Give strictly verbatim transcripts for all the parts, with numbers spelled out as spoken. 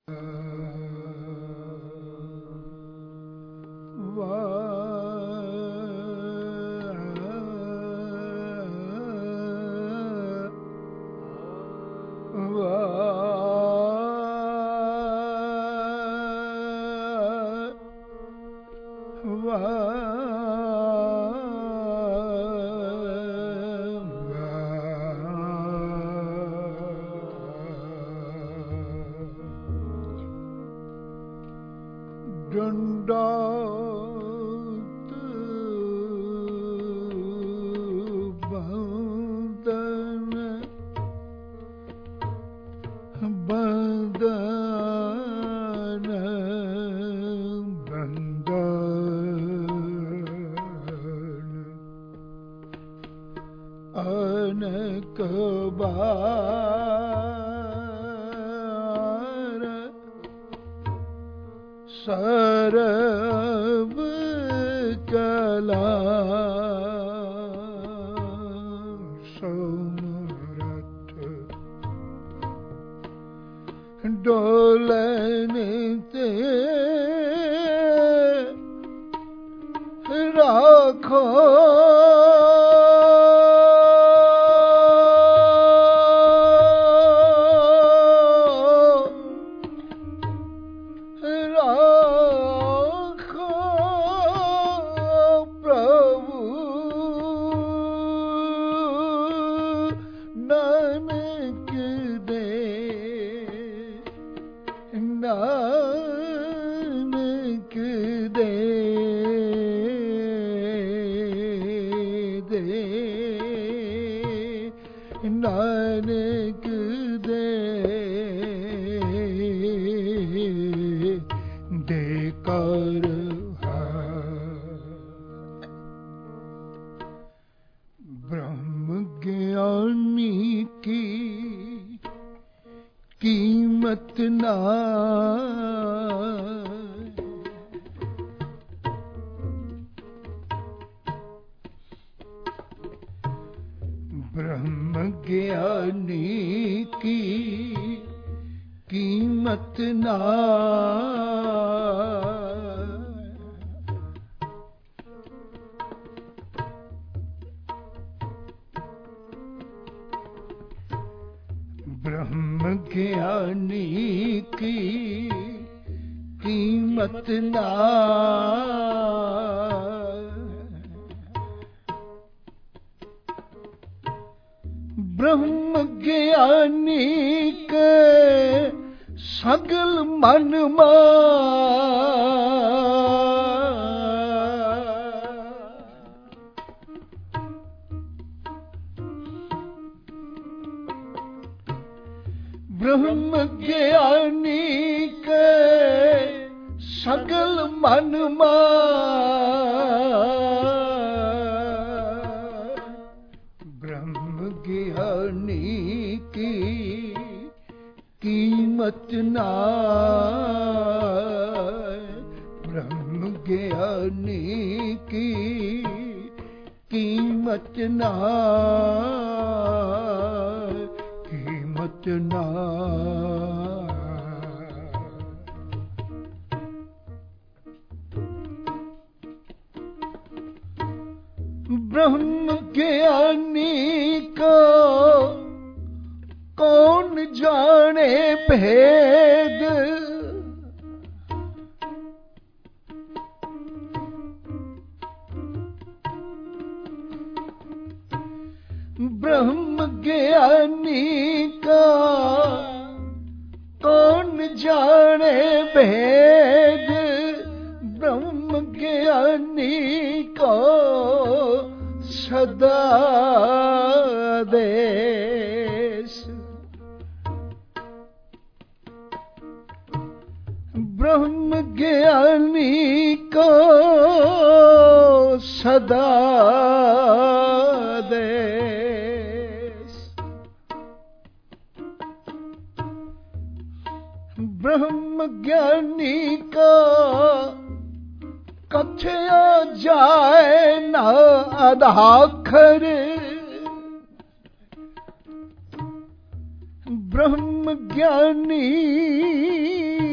ब्रह्म ज्ञानी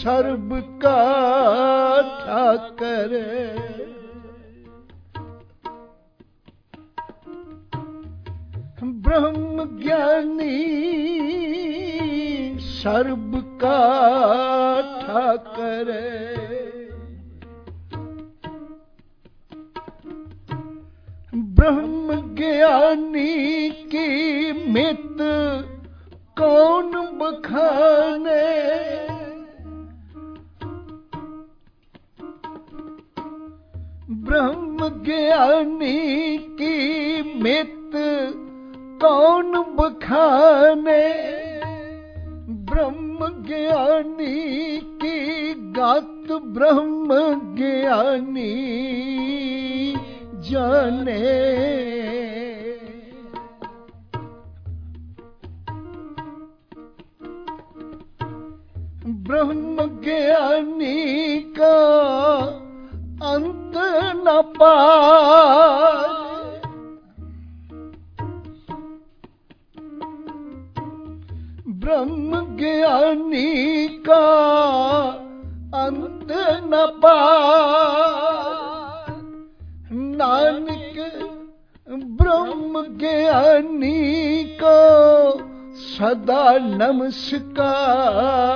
सर्ब का ठाकर। ब्रह्म ज्ञानी सर्ब का ठाकर। ब्रह्म ज्ञानी की मित कौन बखाने। ब्रह्म ज्ञानी की मित कौन बखाने। ब्रह्म ज्ञानी की गात ब्रह्म ज्ञानी जाने। ब्रह्म ज्ञानी का अंत न पाए। ब्रह्म ज्ञानी का अंत न पाए। नानक ब्रह्म ज्ञानी को सदा नमस्कार।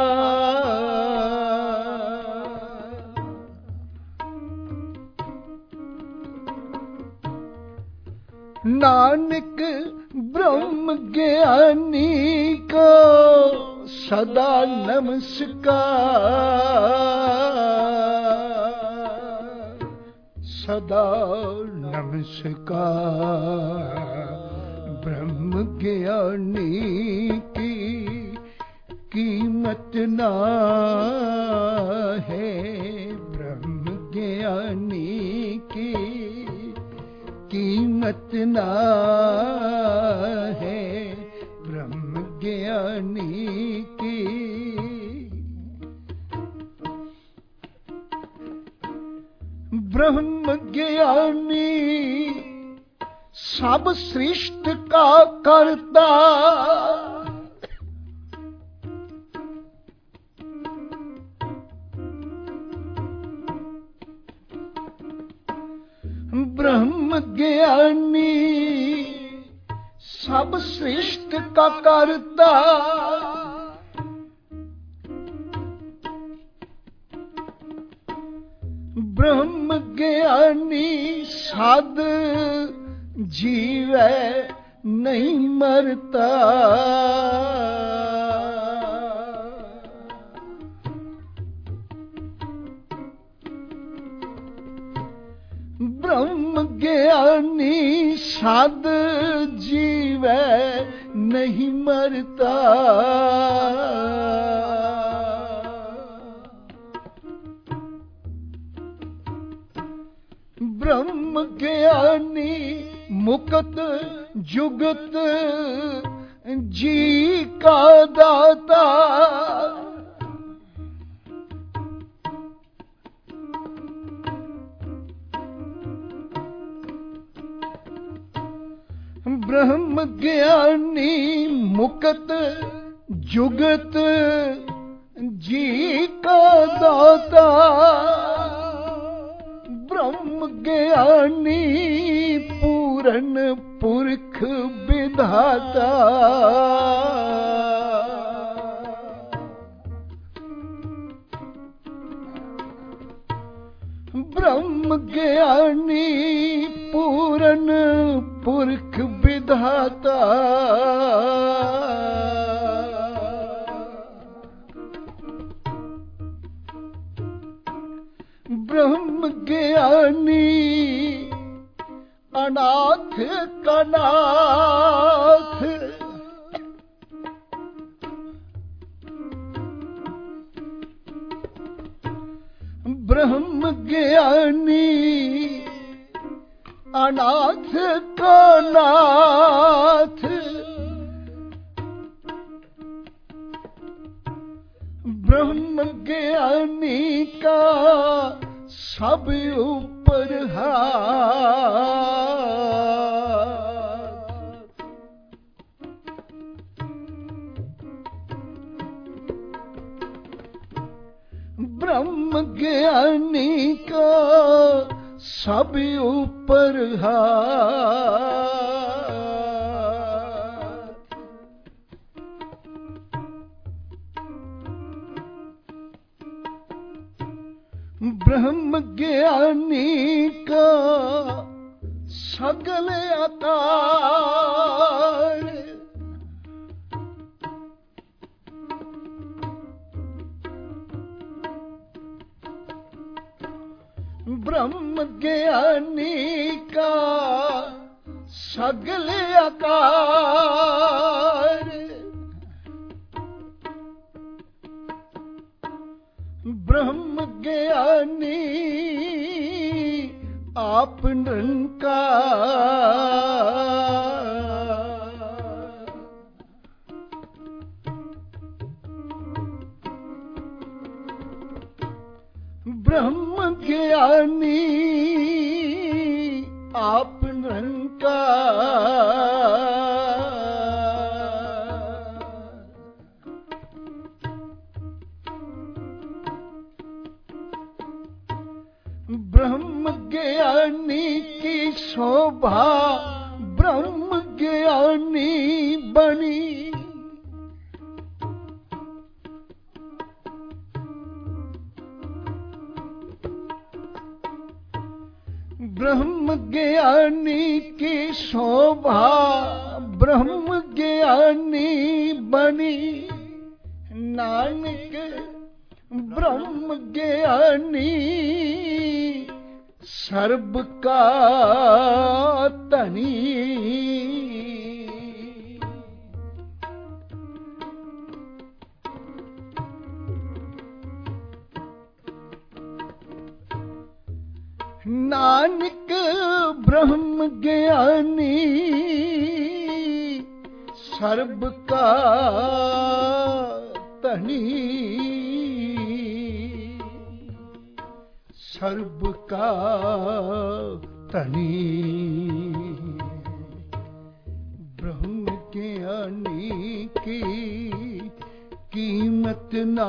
नानक ब्रह्म ज्ञानी को सदा नमस्कार। सदा नमस्कार। ब्रह्म ज्ञानी की कीमत ना है। ब्रह्म ज्ञानी की कीमत ना है। ब्रह्म ज्ञानी की ब्रह्म ज्ञानी सब सृष्ट का करता। ब्रह्म ज्ञानी सब सृष्ट का करता। ब्रह्म ज्ञानी साध जीवे नहीं मरता। ब्रह्म ज्ञानी साध जीवे नहीं मरता। ब्रह्म ज्ञानी मुक्त जुगत जी का दाता। ब्रह्म ज्ञानी मुक्त जुगत जी का दाता। ब्रह्म ज्ञानी पूरन पुरख विधाता। ब्रह्म ज्ञानी पूरन पुरख विधाता। ब्रह्म ज्ञानी अनाथ कनाथ। ब्रह्म ज्ञानी अनाथ कनाथ। ब्रह्म ज्ञानी का सब ऊपर हाथ। ब्रह्म ज्ञानी का सब ऊपर हाथ। ब्रह्म ज्ञानी का सगल आकार, ब्रह्म ज्ञानी का सगल आकार, ब्रह्म ज्ञानी आप निरंकार। ब्रह्म ज्ञानी आप निरंकार। ब्रह्म ज्ञानी की शोभा ब्रह्म ज्ञानी बनी। ब्रह्म ज्ञानी की शोभा ब्रह्म ज्ञानी बनी। नानक ब्रह्म ज्ञानी सर्ब का धनी। नानक ब्रह्म ज्ञानी सर्ब का धनी। सर्ब का धनी। ब्रह्म ज्ञानी की कीमत ना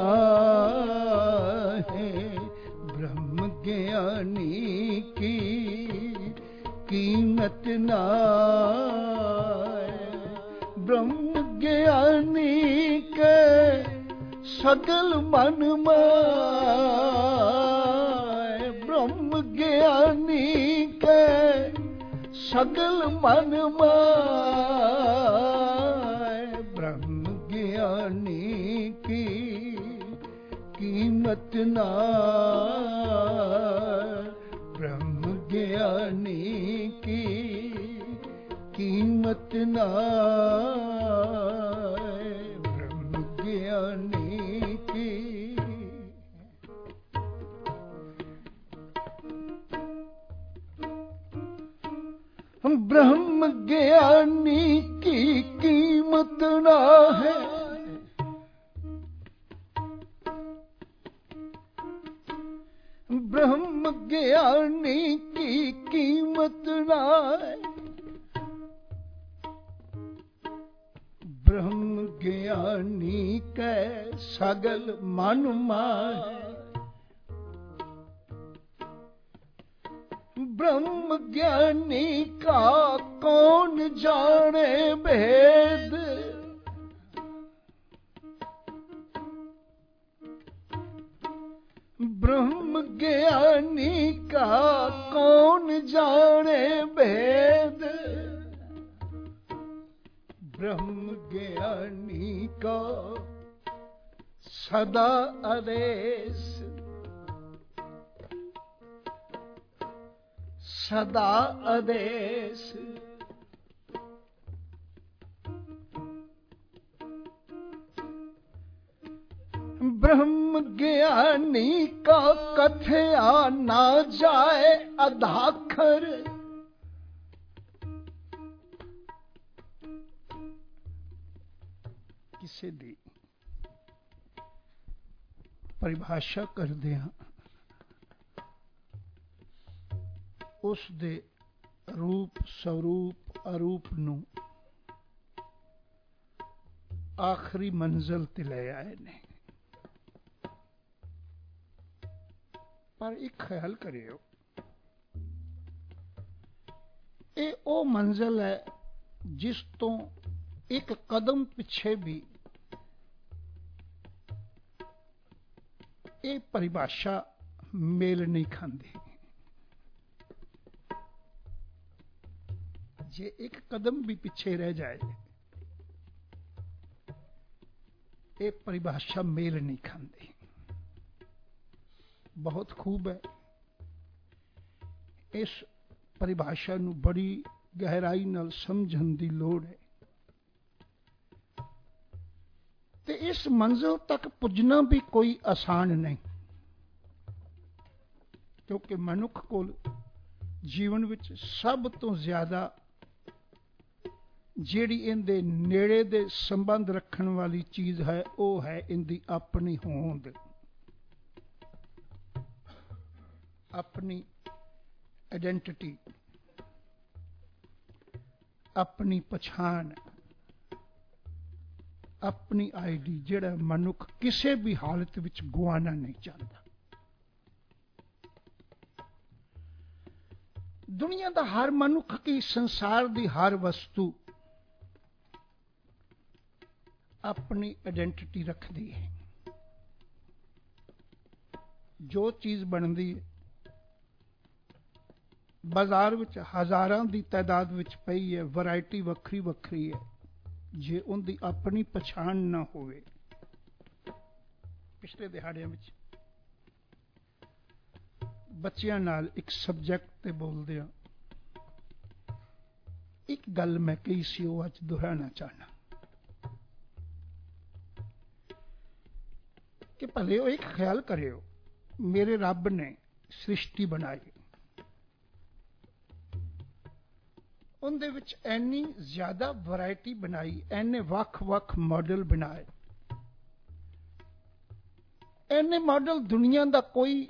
है। ब्रह्म ज्ञानी की कीमत ना है। ब्रह्म ज्ञानी के सकल मन माय। ब्रह्म ज्ञानी के सकल मन माय। ब्रह्म ज्ञानी की कीमत ना। ब्रह्म ज्ञानी की कीमत ना। ब्रह्म ज्ञानी की ब्रह्म ज्ञानी की कीमत ना है। ब्रह्म ज्ञानी की कीमत ना है। ब्रह्म ज्ञानी के सगल मन माय। ब्रह्म ज्ञानी का कौन जाने भेद। ब्रह्म ज्ञानी का कौन जाने भेद। ब्रह्म ज्ञानी का सदा आदेश। सदा आदेश। ब्रह्म ज्ञानी का कथया ना जाए अधाखर। किसे दी परिभाषा कर दिया उस दे रूप स्वरूप अरूप ਨੂੰ आखिरी मंजिल ते ले आए ने। पर एक ख्याल करियो, ये वो मंजिल है जिस तो एक कदम पिछे भी ये परिभाषा मेल नहीं खाती। जे एक कदम भी पीछे रह जाए ये परिभाषा मेल नहीं खाती। बहुत खूब है, इस परिभाषा नूं बड़ी गहराई नाल समझण दी लोड़ है ते इस मंजिल तक पुजना भी कोई आसान नहीं, क्योंकि मनुख कोल जीवन विच सब तो ज्यादा जिहड़ी इहदे नेड़े दे संबंध रखण वाली चीज है वह है इहदी अपनी होंद, अपनी आइडेंटिटी, अपनी पछाण, अपनी आईडी, जिहड़ा मनुख किसी भी हालत विच गुआना नहीं चाहता। दुनिया का हर मनुख की, संसार की हर वस्तु अपनी आइडेंटिटी रखती है। जो चीज बनती है बाजार विच हजारां की तादाद विच पई है, वैरायटी वक्री वक्री है, जे उनकी अपनी पछाण ना होवे। पिछले दिहाड़ियां विच बच्चियां नाल एक सब्जैक्ट ते बोलदे आ, एक गल मैं कही सी वो अज दोहराना चाहना कि भले वो एक ख्याल करियो, मेरे रब ने सृष्टि बनाई, उनदे विच इन्नी ज्यादा वैरायटी बनाई, इन्ने वख वख मॉडल बनाए, इन्ने मॉडल दुनिया का कोई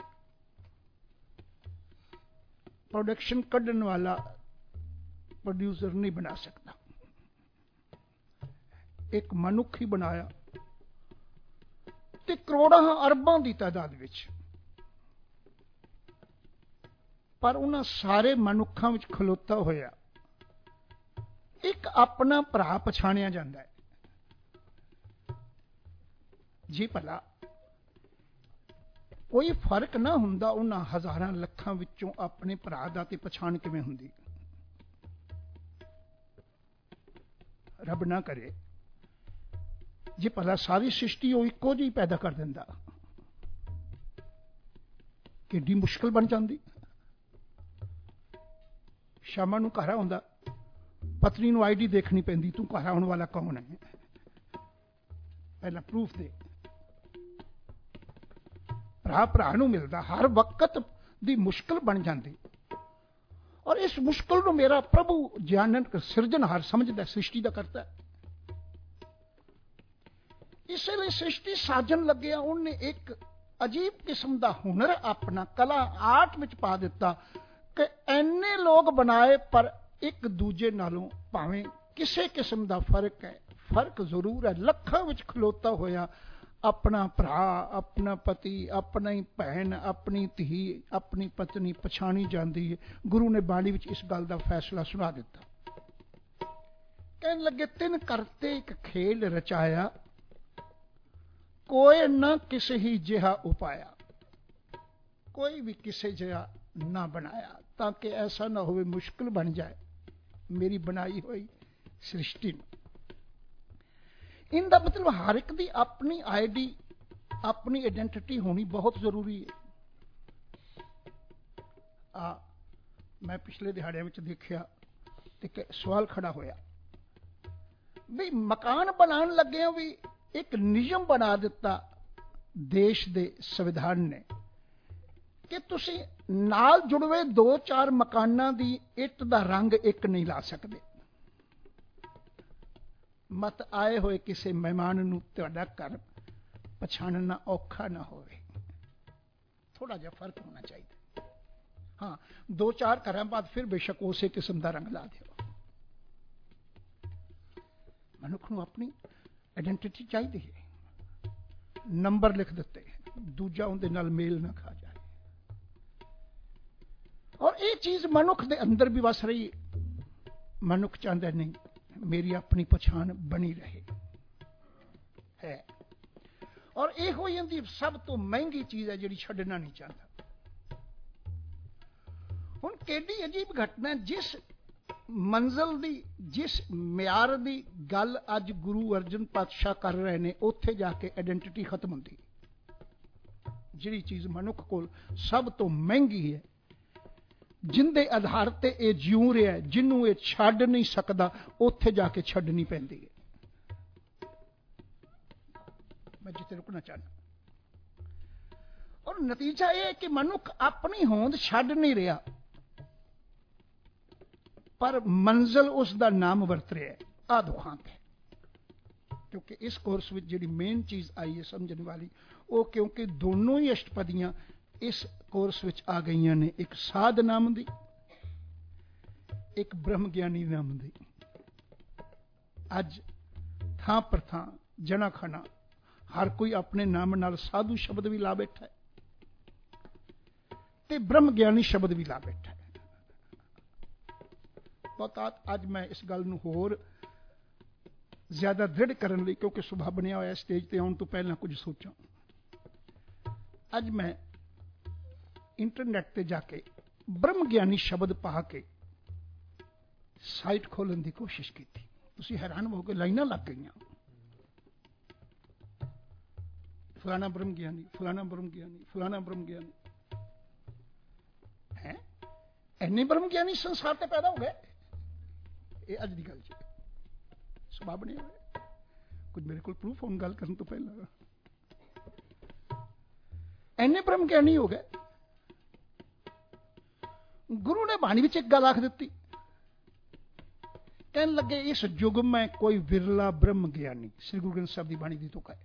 प्रोडक्शन कढ़न वाला प्रोड्यूसर नहीं बना सकता। एक मनुख ही बनाया ते करोड़ां अरबां की तादाद विच, पर उन्हां सारे मनुखां विच खलोता होया एक अपना भरा पछाणिया जाता है। जी भला कोई फर्क ना हुंदा उन्हां हजारां लखां विचों अपने भरा दा ते पछाण किवें हुंदी? रब ना करे जे भला सारी सृष्टि वो इको जी पैदा कर दिंदा, किड्डी मुश्किल बन जाती। शामां नूं घर आउंदा, पत्नी नूं आई डी देखनी पैंदी, तू घर आउण वाला कौन है, पहला प्रूफ दे। भरा भरा नूं मिलदा, हर वक्त दी मुश्किल बन जाती। और इस मुश्किल नूं मेरा प्रभु जानन सिरजनहार समझदा, सृष्टि दा करता है। इसलिए सृष्टि साजन लग्या उन्हें एक अजीब किस्म का हुनर अपना कला आर्ट में पा दिता कि इन्ने लोग बनाए पर एक दूजे नालों भावें किसी किस्म का फर्क है, फर्क जरूर है। लखां विच खलोता होया अपना भरा, अपना पति, अपनी भैन, अपनी धी, अपनी पत्नी पछाणी जाती है। गुरु ने बाणी विच इस गल का फैसला सुना दिता। कहन लगे तिन करते एक खेल रचाया, कोई न किसी ही जिहा उपाया, कोई भी किसी जिहा ना बनाया, ताकि ऐसा ना हो मुश्किल बन जाए मेरी बनाई हुई सृष्टि। इनका मतलब हर एक की अपनी आईडी, अपनी आइडेंटिटी होनी बहुत जरूरी है। आ मैं पिछले दिहाड़े में देखा तो सवाल खड़ा होया भी मकान बनाने लगे भी एक नियम बना दिता देश दे संविधान ने कि तुसी नाल जुड़वे दो चार मकाना दी इट दा रंग एक नहीं ला सकते। मत आए हुए किसी मेहमान नूं तुहाडा घर पछाणना औखा ना होवे, थोड़ा जिहा फर्क होना चाहिए। हाँ, दो चार घरां बाद फिर बेशक उसे किस्म का रंग ला दिओ। मनुख नूं अपनी आइडेंटिटी चाहिए है। नंबर लिख दिते, दूजा उनके नाल मेल ना खा जाए। और ये चीज मनुख के अंदर भी वस रही। मनुख चाहता नहीं मेरी अपनी पछाण बनी रहे है। और ये हो जाती सब तो महंगी चीज है जी छड्डना नहीं चाहता। हुण केडी अजीब घटना, जिस मंजिल दी जिस म्यार दी गल अज गुरु अर्जन पातशाह कर रहे हैं, उत्थे जाके आइडेंटिटी खत्म होंदी। जिहड़ी चीज मनुख कोल सब तो महंगी है, जिंदे आधार ते ये जिऊ रहा है, जिन्हों ये छड्ड नहीं सकता, उत्थे जाके छड्डनी पैंदी है। मैं जिथे रुकना चाहना, और नतीजा यह है कि मनुख अपनी होंद छड्ड नहीं रहा, पर मंजिल उसका नाम वरत रहा है। आ दुखांत है, क्योंकि इस कोर्स में जी मेन चीज आई है समझने वाली, वो क्योंकि दोनों ही अष्टपदियां इस कोर्स विच आ गई ने, एक साध नाम दी, एक ब्रह्म ज्ञानी नाम दी। अज थां पर थां जना खना हर कोई अपने नाम नाल साधु शब्द भी ला बैठा है ते ब्रह्म ज्ञानी शब्द भी ला बैठा है। बहुत अज मैं इस गल नूं होर ज्यादा दृढ़ करने लई, क्योंकि सुभा बनिया होया स्टेज ते आउण तो पहला कुछ सोचा, अज मैं इंटरनेट ते जाके ब्रह्म ज्ञानी शब्द पा के साइट खोलने की कोशिश की थी। तुसीं हैरान हो के लाइनां लग गई, फलाना ब्रह्म ज्ञानी, फलाना ब्रह्म ज्ञानी, फलाना ब्रह्म ज्ञानी है। इन्ने ब्रह्म ज्ञानी संसार ते पैदा हो गए, ये अज की गल जी सुभा बने हुए। कुछ मेरे को प्रूफ होने गल करने तो पहला इन्ने ब्रह्म ज्ञानी हो गए। गुरु ने बाणी विच एक गल आख दी, कहने लगे इस युग में कोई विरला ब्रह्म ज्ञानी, श्री गुरु ग्रंथ साहब की बाणी दी तुक है,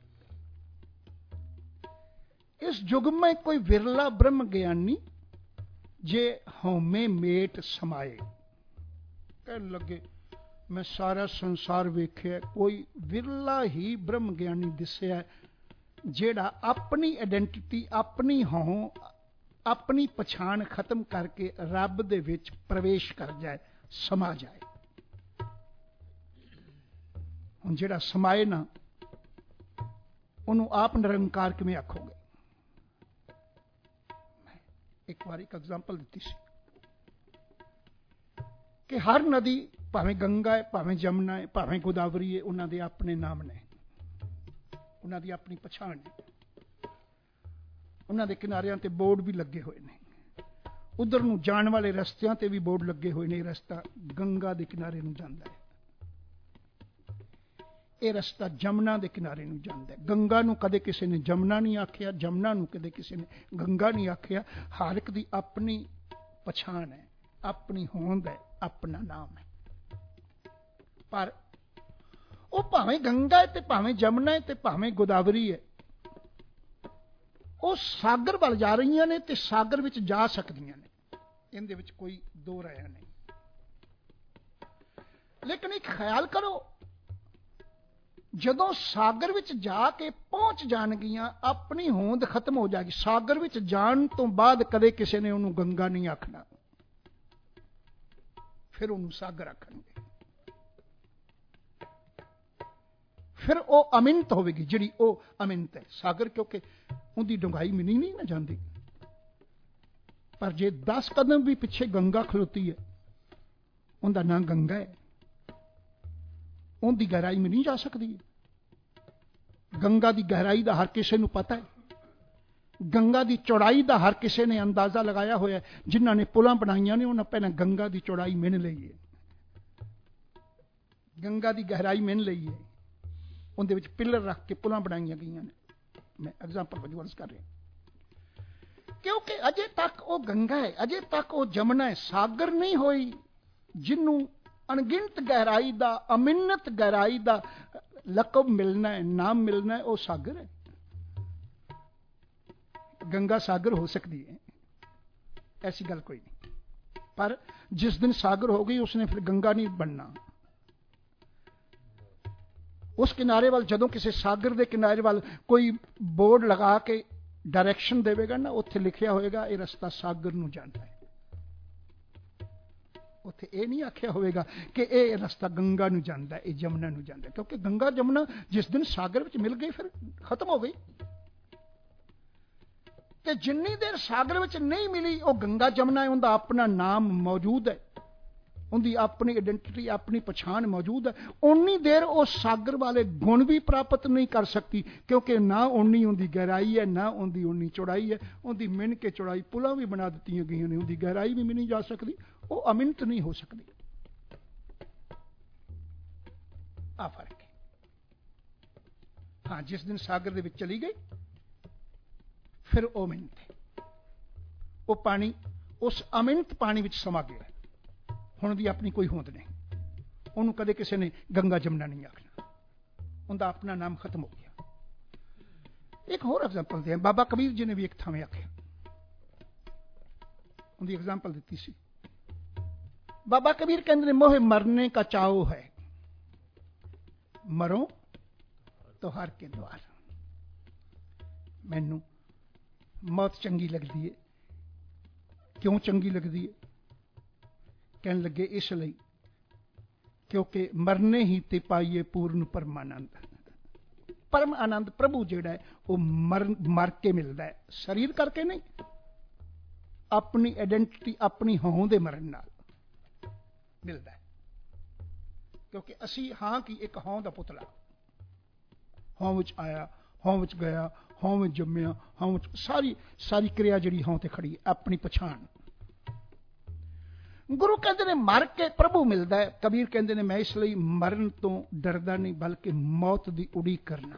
इस युग में कोई विरला ब्रह्म ज्ञानी जे हौमे मेट समाए। कहने लगे मैं सारा संसार वेख्या, कोई विरला ही ब्रह्म ज्ञानी दिसया जेड़ा अपनी आइडेंटिटी, अपनी हों, अपनी पछाण खत्म करके रब दे विच प्रवेश कर जाए, समा जाए। हुण जेड़ा समाए ना, उन्होंने आप निरंकार किवें आखोगे? मैं एक बार एक एग्जाम्पल दी सी कि हर नदी भावें गंगा है, भावें जमुना है, भावें गोदावरी है, उन्हां दे अपने नाम ने, उन्हां दी अपनी पछाण है। उन्हां दे किनारियां ते बोर्ड भी लगे हुए ने, उधर नूं जाण वाले रस्तियां ते भी बोर्ड लगे हुए ने, रस्ता गंगा दे किनारे नूं जांदा है, ये रस्ता जमुना दे किनारे नूं जांदा है। गंगा नूं कदे किसी ने जमुना नहीं आखिया, जमुना नूं कदे किसी ने गंगा नहीं आखिया। हर एक दी अपनी पछाण है, अपनी होंद है, अपना नाम है। पर वो भावें गंगा है, भावें जमुना है, भावें गोदावरी है, वो सागर वाल जा रही ने ते सागर विच जा सकदियां ने, इहदे विच कोई दो राय नहीं। लेकिन एक ख्याल करो, जदों सागर विच जाके पहुंच जाणगियां, अपनी होंद खत्म हो जाएगी। सागर विच जाण तो बाद कदे किसी ने उन्होंने गंगा नहीं आखना, फिर उन्होंने सागर आखणगे। फिर वो अमिनत होगी, जिहड़ी वो अमिनत है सागर, क्योंकि उनकी डुंगाई मिनी नहीं ना जाती। पर जे दस कदम भी पिछे गंगा खलोती है, उनका नाम गंगा है, उनकी गहराई में नहीं जा सकती। गंगा की गहराई का हर किसी को पता है, गंगा की चौड़ाई का हर किसी ने अंदाजा लगाया हुआ है। जिन्होंने ने पुलां बनाइया ने, उन्होंने पहले गंगा की चौड़ाई मिन ली है, गंगा की गहराई मिन ली है, उनके विच पिलर रख के पुलां बनाई गई ने। मैं एग्जाम्पल वजों अर्ज कर रहा, क्योंकि अजे तक वो गंगा है, अजे तक वो जमुना है, सागर नहीं होई। जिन्हों अनगिनत गहराई का, अमिनत गहराई का लकब मिलना है, नाम मिलना है, वो सागर है। गंगा सागर हो सकती है, ऐसी गल कोई नहीं। पर जिस दिन सागर हो गई, उसने फिर गंगा नहीं बनना। उस किनारे वाल जदों किसी सागर के किनारे वाल कोई बोर्ड लगा के डायरेक्शन देवेगा ना, उत्थे लिखिया होएगा ये रस्ता सागर नूं जांदा है। ਉੱਥੇ ਇਹ ਨਹੀਂ ਆਖਿਆ ਹੋਵੇਗਾ ਕਿ ਇਹ ਰਸਤਾ ਗੰਗਾ ਨੂੰ ਜਾਂਦਾ, ਇਹ ਜਮਨਾ ਨੂੰ ਜਾਂਦਾ, ਕਿਉਂਕਿ ਗੰਗਾ ਜਮਨਾ ਜਿਸ ਦਿਨ ਸਾਗਰ ਵਿੱਚ ਮਿਲ ਗਈ ਫਿਰ ਖਤਮ ਹੋ ਗਈ। ਤੇ ਜਿੰਨੀ ਦੇਰ ਸਾਗਰ ਵਿੱਚ ਨਹੀਂ ਮਿਲੀ ਉਹ ਗੰਗਾ ਜਮਨਾ ਹੈ, ਉਹਦਾ ਆਪਣਾ ਨਾਮ ਮੌਜੂਦ ਹੈ, ਉਹਦੀ ਆਪਣੀ ਆਇਡੈਂਟੀਟੀ, ਆਪਣੀ ਪਛਾਣ ਮੌਜੂਦ ਹੈ, ਉਨੀ ਦੇਰ ਉਹ ਸਾਗਰ ਵਾਲੇ ਗੁਣ ਵੀ ਪ੍ਰਾਪਤ ਨਹੀਂ ਕਰ ਸਕਦੀ, ਕਿਉਂਕਿ ਨਾ ਉਨੀ ਉਹਦੀ ਗਹਿਰਾਈ ਹੈ, ਨਾ ਉਹਦੀ ਉਨੀ ਚੌੜਾਈ ਹੈ। ਉਹਦੀ ਮਿਣ ਕੇ ਚੌੜਾਈ ਪੁਲਾਂ ਵੀ ਬਣਾ ਦਿੱਤੀਆਂ ਗਈਆਂ ਨੇ, ਉਹਦੀ ਗਹਿਰਾਈ ਵੀ ਮਿਣੀ ਜਾ ਸਕਦੀ, ਉਹ ਅਮਿੰਤ ਨਹੀਂ ਹੋ ਸਕਦੀ। ਆ ਫਰਕ ਹੈ। ਹਾਂ, ਜਿਸ ਦਿਨ ਸਾਗਰ ਦੇ ਵਿੱਚ ਚਲੀ ਗਈ ਫਿਰ ਉਹ ਅਮਿੰਤ ਹੈ, ਉਹ ਪਾਣੀ ਉਸ ਅਮਿੰਤ ਪਾਣੀ ਵਿੱਚ ਸਮਾ ਗਿਆ, ਹੁਣ ਦੀ ਆਪਣੀ ਕੋਈ ਹੋਂਦ ਨਹੀਂ, ਉਹਨੂੰ ਕਦੇ ਕਿਸੇ ਨੇ ਗੰਗਾ ਜਮਨਾ ਨਹੀਂ ਆਖਣਾ, ਉਹਦਾ ਆਪਣਾ ਨਾਮ ਖਤਮ ਹੋ ਗਿਆ। ਇੱਕ ਹੋਰ ਐਗਜ਼ਾਮਪਲ ਦੇ, ਬਾਬਾ ਕਬੀਰ ਜੀ ਨੇ ਵੀ ਇੱਕ ਥਾਵੇਂ ਆਖਿਆ, ਉਹਦੀ ਐਗਜ਼ਾਮਪਲ ਦਿੱਤੀ ਸੀ। ਬਾਬਾ ਕਬੀਰ ਕਹਿੰਦੇ ਨੇ, ਮੋਹ ਮਰਨੇ ਕਾ ਚਾਓ ਹੈ, ਮਰੋ ਤੋ ਹਰ ਕੇ ਦਵਾਰ। ਮੈਨੂੰ ਮੌਤ ਚੰਗੀ ਲੱਗਦੀ ਹੈ। ਕਿਉਂ ਚੰਗੀ ਲੱਗਦੀ ਹੈ? ਕਹਿਣ ਲੱਗੇ ਇਸ ਲਈ ਕਿਉਂਕਿ ਮਰਨੇ ਹੀ ਤੇ ਪਾਈਏ ਪੂਰਨ ਪਰਮਾਨੰਦ। ਪਰਮ ਆਨੰਦ ਪ੍ਰਭੂ ਜਿਹੜਾ ਹੈ ਉਹ ਮਰ ਮਰ ਕੇ ਮਿਲਦਾ ਹੈ, ਸਰੀਰ ਕਰਕੇ ਨਹੀਂ, ਆਪਣੀ ਆਇਡੈਂਟੀਟੀ, ਆਪਣੀ ਹੋਂਦ ਦੇ ਮਰਨ ਨਾਲ ਮਿਲਦਾ ਹੈ। ਕਿਉਂਕਿ ਅਸੀਂ ਹਾਂ ਕਿ ਇੱਕ ਹੋਂ ਦਾ ਪੁਤਲਾ, ਹੋਂ ਵਿੱਚ ਆਇਆ, ਹੋਂ ਵਿੱਚ ਗਿਆ, ਹੋਂ ਵਿੱਚ ਜੰਮਿਆ, ਹੋਂ ਵਿੱਚ ਸਾਰੀ ਸਾਰੀ ਕਿਰਿਆ ਜਿਹੜੀ ਹੋਂ ਤੇ ਖੜੀ, ਆਪਣੀ ਪਛਾਣ। ਗੁਰੂ ਕਹਿੰਦੇ ਨੇ ਮਰ ਕੇ ਪ੍ਰਭੂ ਮਿਲਦਾ ਹੈ। ਕਬੀਰ ਕਹਿੰਦੇ ਨੇ ਮੈਂ ਇਸ ਲਈ ਮਰਨ ਤੋਂ ਡਰਦਾ ਨਹੀਂ, ਬਲਕਿ ਮੌਤ ਦੀ ਉਡੀਕ ਕਰਨਾ।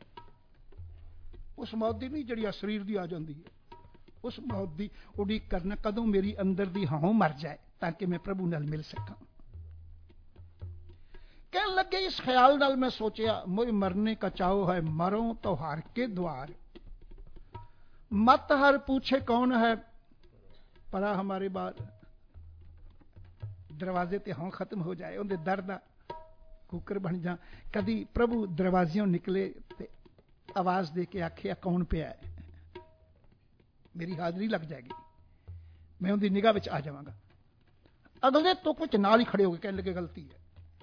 ਉਸ ਮੌਤ ਦੀ ਨਹੀਂ ਜਿਹੜੀ ਆ ਸਰੀਰ ਦੀ ਆ ਜਾਂਦੀ ਹੈ, ਉਸ ਮੌਤ ਦੀ ਉਡੀਕ ਕਰਨਾ, ਕਦੋਂ ਮੇਰੀ ਅੰਦਰ ਦੀ ਹੋਂ ਮਰ ਜਾਏ ਤਾਂ ਕਿ ਮੈਂ ਪ੍ਰਭੂ ਨਾਲ ਮਿਲ ਸਕਾਂ। ਕਹਿਣ ਲੱਗੇ ਇਸ ਖਿਆਲ ਨਾਲ ਮੈਂ ਸੋਚਿਆ, ਮੋਹ ਮਰਨੇ ਕਾ ਚਾਓ ਹੈ, ਮਰੋ तो हार के द्वार। मत हर पूछे कौन है, परा हमारे बार। दरवाजे ते हों खत्म हो जाए, उनके दर दा कुकर बन जा। कदी प्रभु दरवाजियों निकले ते आवाज दे के आखे कौन पिया है, मेरी हाजरी लग जाएगी, मैं उनकी निगाह विच आ जावांगा। अगले तुक विच नाल ही खड़े हो गए, कहने लगे गलती है,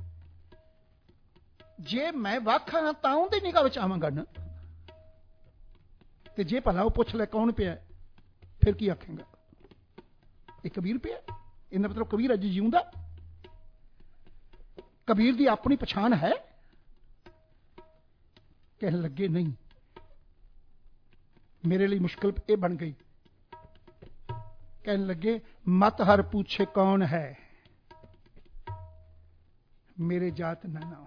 जे मैं वख हाँ तां उहदी निगाह विच आवांगा ना, ते जे भला वो पुछ ले कौन पिया फिर की आखेंगा ये कबीर पिया। इहदा मतलब कबीर अज जिउंदा, कबीर दी अपनी पछाण है। कहने लगे नहीं, मेरे लिए मुश्किल ये बन गई। कहने लगे मत हर पूछे कौन है, मेरे जात ना ना हो,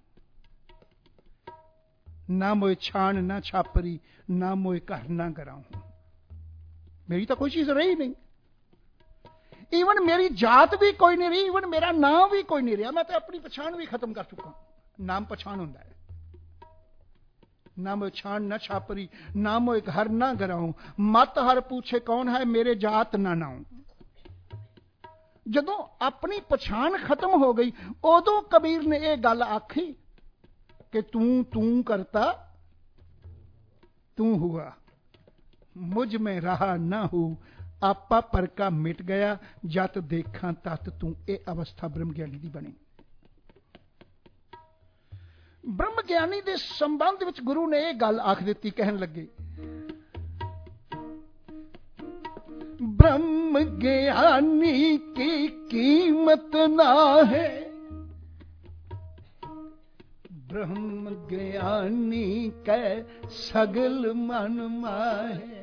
ना मोए छान ना छापरी, ना मोए घर ना कराऊं। मेरी तो कोई चीज रही नहीं, ईवन मेरी जात भी कोई नहीं रही, ईवन मेरा नाम भी कोई नहीं रहा। मैं तो अपनी पछाण भी खत्म कर चुका। नाम पछाण होता है, ना मोए छान ना छापरी, ना मोए घर ना कराऊं। मत हर पूछे कौन है, मेरे जात ना नाऊं। जदों अपनी पछाण खत्म हो गई, उदों कबीर ने यह गल आखी कि तू तू करता तू हुआ, मुझ में रहा ना हूं, आपा पर का मिट गया, जत देखा तत तू। ये अवस्था ब्रह्म ज्ञानी दी बनी। ब्रह्म ज्ञानी दे संबंध विच गुरु ने यह गल आख दी। कहन लगे ब्रह्म ज्ञानी की कीमत ना है, ब्रह्म ज्ञानी कै सगल मन माहे।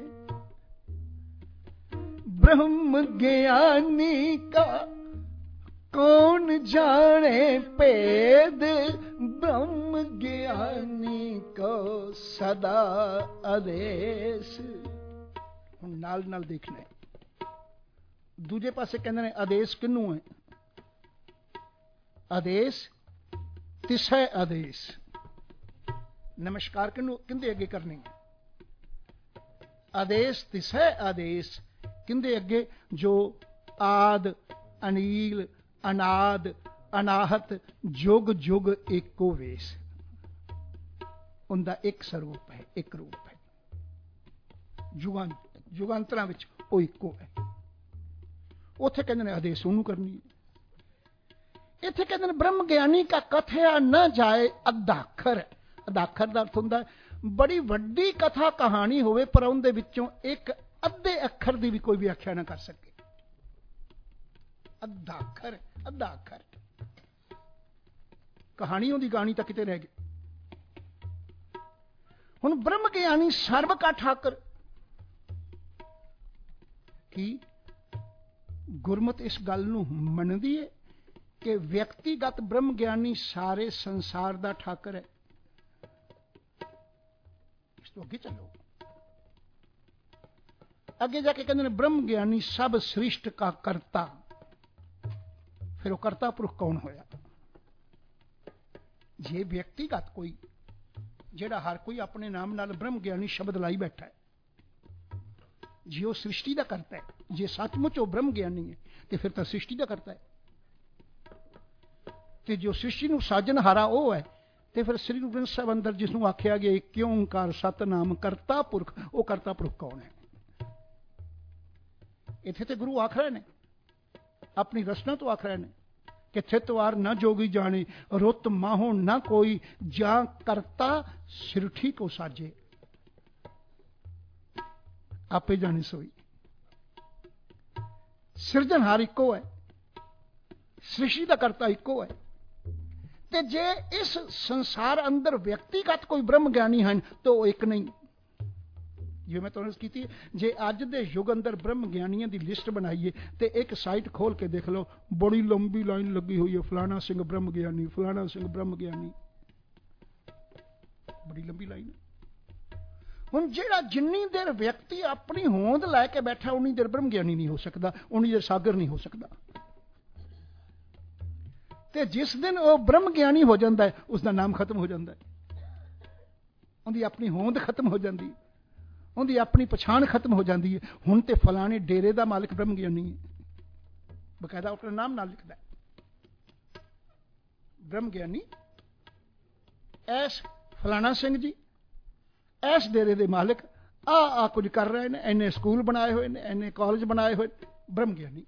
ब्रह्म ज्ञानी का कौन जाने भेद, ब्रह्म ज्ञानी को सदा आदेश। हुण नाल नाल देखना है, दूजे पासे कहंदे ने आदेश किनू है? आदेश तिसै आदेश। नमस्कार किनू किंदे अगे करनी है? आदेश तिसै आदेश। किंदे अगे? जो आद अनील अनाद अनाहत जुग जुग एको वेश, उनका एक स्वरूप है, एक रूप है, जुगां जुगांतरां विच वो इको है। उत्थे कहंदे ने आदेश उहनूं करनी है, इत्थे कहते हैं ब्रह्म ज्ञानी का कथया न जाए अदाखर। अदाखर का अर्थ होंदा बड़ी वड्डी कथा कहानी होवे पर उनदे विचों एक अद्धे अखर की भी कोई व्याख्या ना कर सके। अद्धा अखर अद्धा अखर कहानी उनकी गानी तक किते रह गई। हुण ब्रह्म ज्ञानी सर्व का ठाकर की गुरमत इस गल नूं मनदी है कि व्यक्तिगत ब्रह्म ज्ञानी सारे संसार का ठाकर है। इस तो अगे चलो, अगे जाके कहते हैं ब्रह्म ज्ञानी सब सृष्टि का करता। फिर वो करता पुरुष कौन होया? जे व्यक्तिगत कोई जेड़ा हर कोई अपने नाम नाल ब्रह्म ज्ञानी शब्द लाई बैठा है, जे वो सृष्टि का करता है, जे सचमुच वो ब्रह्म ज्ञानी है तो फिर तो सृष्टि का करता है। तो जो सृष्टि नूं साजन हारा वो है, तो फिर श्री गुरु ग्रंथ साहिब अंदर जिसनों आख्या गया एक ओंकार सतनाम करता पुरख, वो करता पुरख कौन है? इत्थे तो गुरु आख रहे ने अपनी रचना तो आख रहे ने कि थितवार न जोगी जाने रुत माहो न कोई जा करता सिरठी को साजे आपे जाने सोई। सिरजनहार इको है, सृष्टि का करता इको है। ते जे इस संसार अंदर व्यक्तिगत कोई ब्रह्म ज्ञानी हैं तो वो एक नहीं। जो मैं तुहानू की थी, जे अज दे युग अंदर ब्रह्म ज्ञानियों की लिस्ट बनाइए तो एक साइट खोल के देख लो, बड़ी लंबी लाइन लगी हुई है, फलाना सिंह ब्रह्म ज्ञानी, फलाना सिंह ब्रह्म ज्ञानी, बड़ी लंबी लाइन। हुण जिहड़ा जिन्नी देर व्यक्ति अपनी होंद लैके बैठा उन्नी देर ब्रह्म ज्ञानी नहीं हो सकता, उन्नी देर सागर नहीं हो सकता। ते जिस दिन वो ब्रह्म ज्ञानी हो जाता है उसका नाम खत्म हो जाता है, उनकी अपनी होंद खत्म हो जाती है, उनकी अपनी पछाण खत्म हो जाती है। हुण ते फलाने डेरे का मालिक ब्रह्म ज्ञानी है, बकायदा अपने नाम नाल लिखता है ब्रह्म ज्ञानी ऐस फलाना सिंह जी ऐस डेरे के मालिक आ आ कुछ कर रहे हैं, इन्ने स्कूल बनाए हुए हैं, इन्ने कॉलेज बनाए हुए, ब्रह्म ज्ञानी।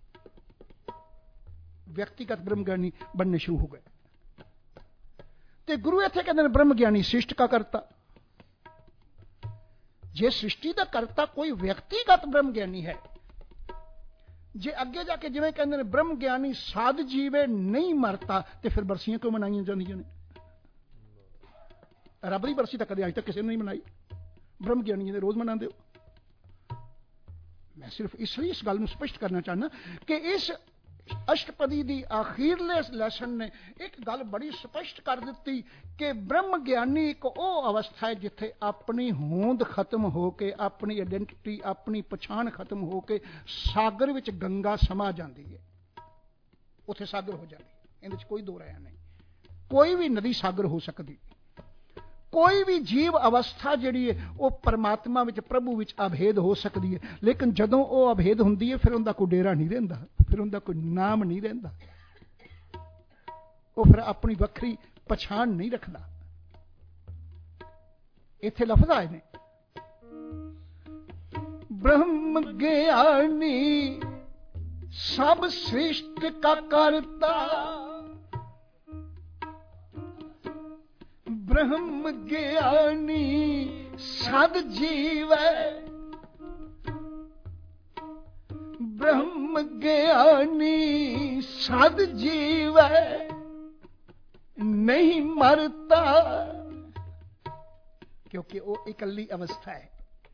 व्यक्तिगत ब्रह्म ज्ञानी बनने शुरू हो गए। ते गुरु इत्थे कहते हैं ब्रह्म ज्ञानी सृष्टि का करता। जे सृष्टि का करता कोई व्यक्तिगत ब्रह्म ज्ञानी है, जे अगे जाके जिवें कहते हैं ब्रह्म ज्ञानी साध जीवे नहीं मरता, तो फिर बरसियां क्यों मनाई जांदियां ने? रब की बरसी तो कदे अज तक किसी ने नहीं मनाई, ब्रह्म ज्ञानी ने रोज मनाते हो। मैं सिर्फ इसलिए इस गल को स्पष्ट करना चाहना कि इस अष्टपदी की आखिरले लैसन ने एक गल बड़ी स्पष्ट कर दी कि ब्रह्म ज्ञानी एक वो अवस्था है जिथे अपनी होंद खत्म होके, अपनी आइडेंटिटी अपनी पछाण खत्म होके सागर विच गंगा समा जाती है, उथे सागर हो जाती है। इहदे च कोई दो राय नहीं। कोई भी नदी सागर हो सकती, कोई भी जीव अवस्था जिहड़ी है वो परमात्मा विच प्रभु विच अभेद हो सकती है, लेकिन जदों वो अभेद हुंदी है फिर उनका कोई डेरा नहीं रहिंदा, फिर उनका कोई नाम नहीं रहिंदा, वो फिर अपनी वखरी पछाण नहीं रखता। इत्थे लफ्ज़ आए ने ब्रह्म ज्ञानी सब सृष्टि का करता, ब्रह्म ज्ञानी सद जीव, ब्रह्म ज्ञानी सद जीव नहीं मरता, क्योंकि वो इकल्ली अवस्था है,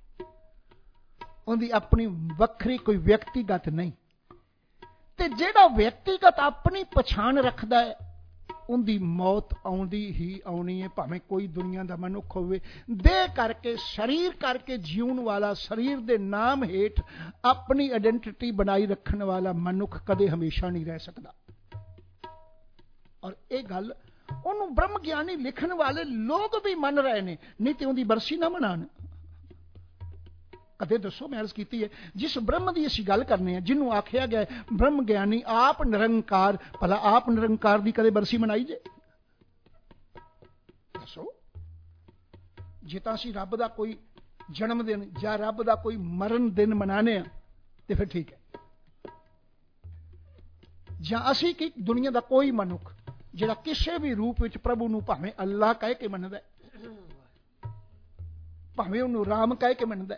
उनकी अपनी वखरी कोई व्यक्तिगत नहीं। ते जेड़ा व्यक्तिगत अपनी पछाण रखता है उनकी मौत आउंदी ही आउनी है, भावें कोई दुनिया का मनुख होवे, देह करके शरीर करके जीवन वाला, शरीर के नाम हेठ अपनी आइडेंटिटी बनाई रखने वाला मनुख कदे हमेशा नहीं रह सकता। और ये गल उन्होंने ब्रह्म ज्ञानी लिखने वाले लोग भी मन रहे हैं, नहीं तो उनकी बरसी ना मनान। कदे दसो, मैं अर्ज की है जिस ब्रह्म की असीं गल करने हैं, जिन्होंने आख्या गया ब्रह्म ज्ञानी आप निरंकार, भला आप निरंकार की कदे बरसी मनाई जे? दसो, जे तां असीं रब दा कोई जन्म दिन या रब दा कोई मरण दिन मनाने तो फिर ठीक है। ਜਾਂ ਅਸੀਂ ਕਿ ਦੁਨੀਆ ਦਾ ਕੋਈ ਮਨੁੱਖ ਜਿਹੜਾ ਕਿਸੇ ਵੀ ਰੂਪ ਵਿੱਚ ਪ੍ਰਭੂ ਨੂੰ ਭਾਵੇਂ ਅੱਲਾਹ ਕਹਿ ਕੇ ਮੰਨਦਾ, ਭਾਵੇਂ ਉਹਨੂੰ ਰਾਮ ਕਹਿ ਕੇ ਮੰਨਦਾ,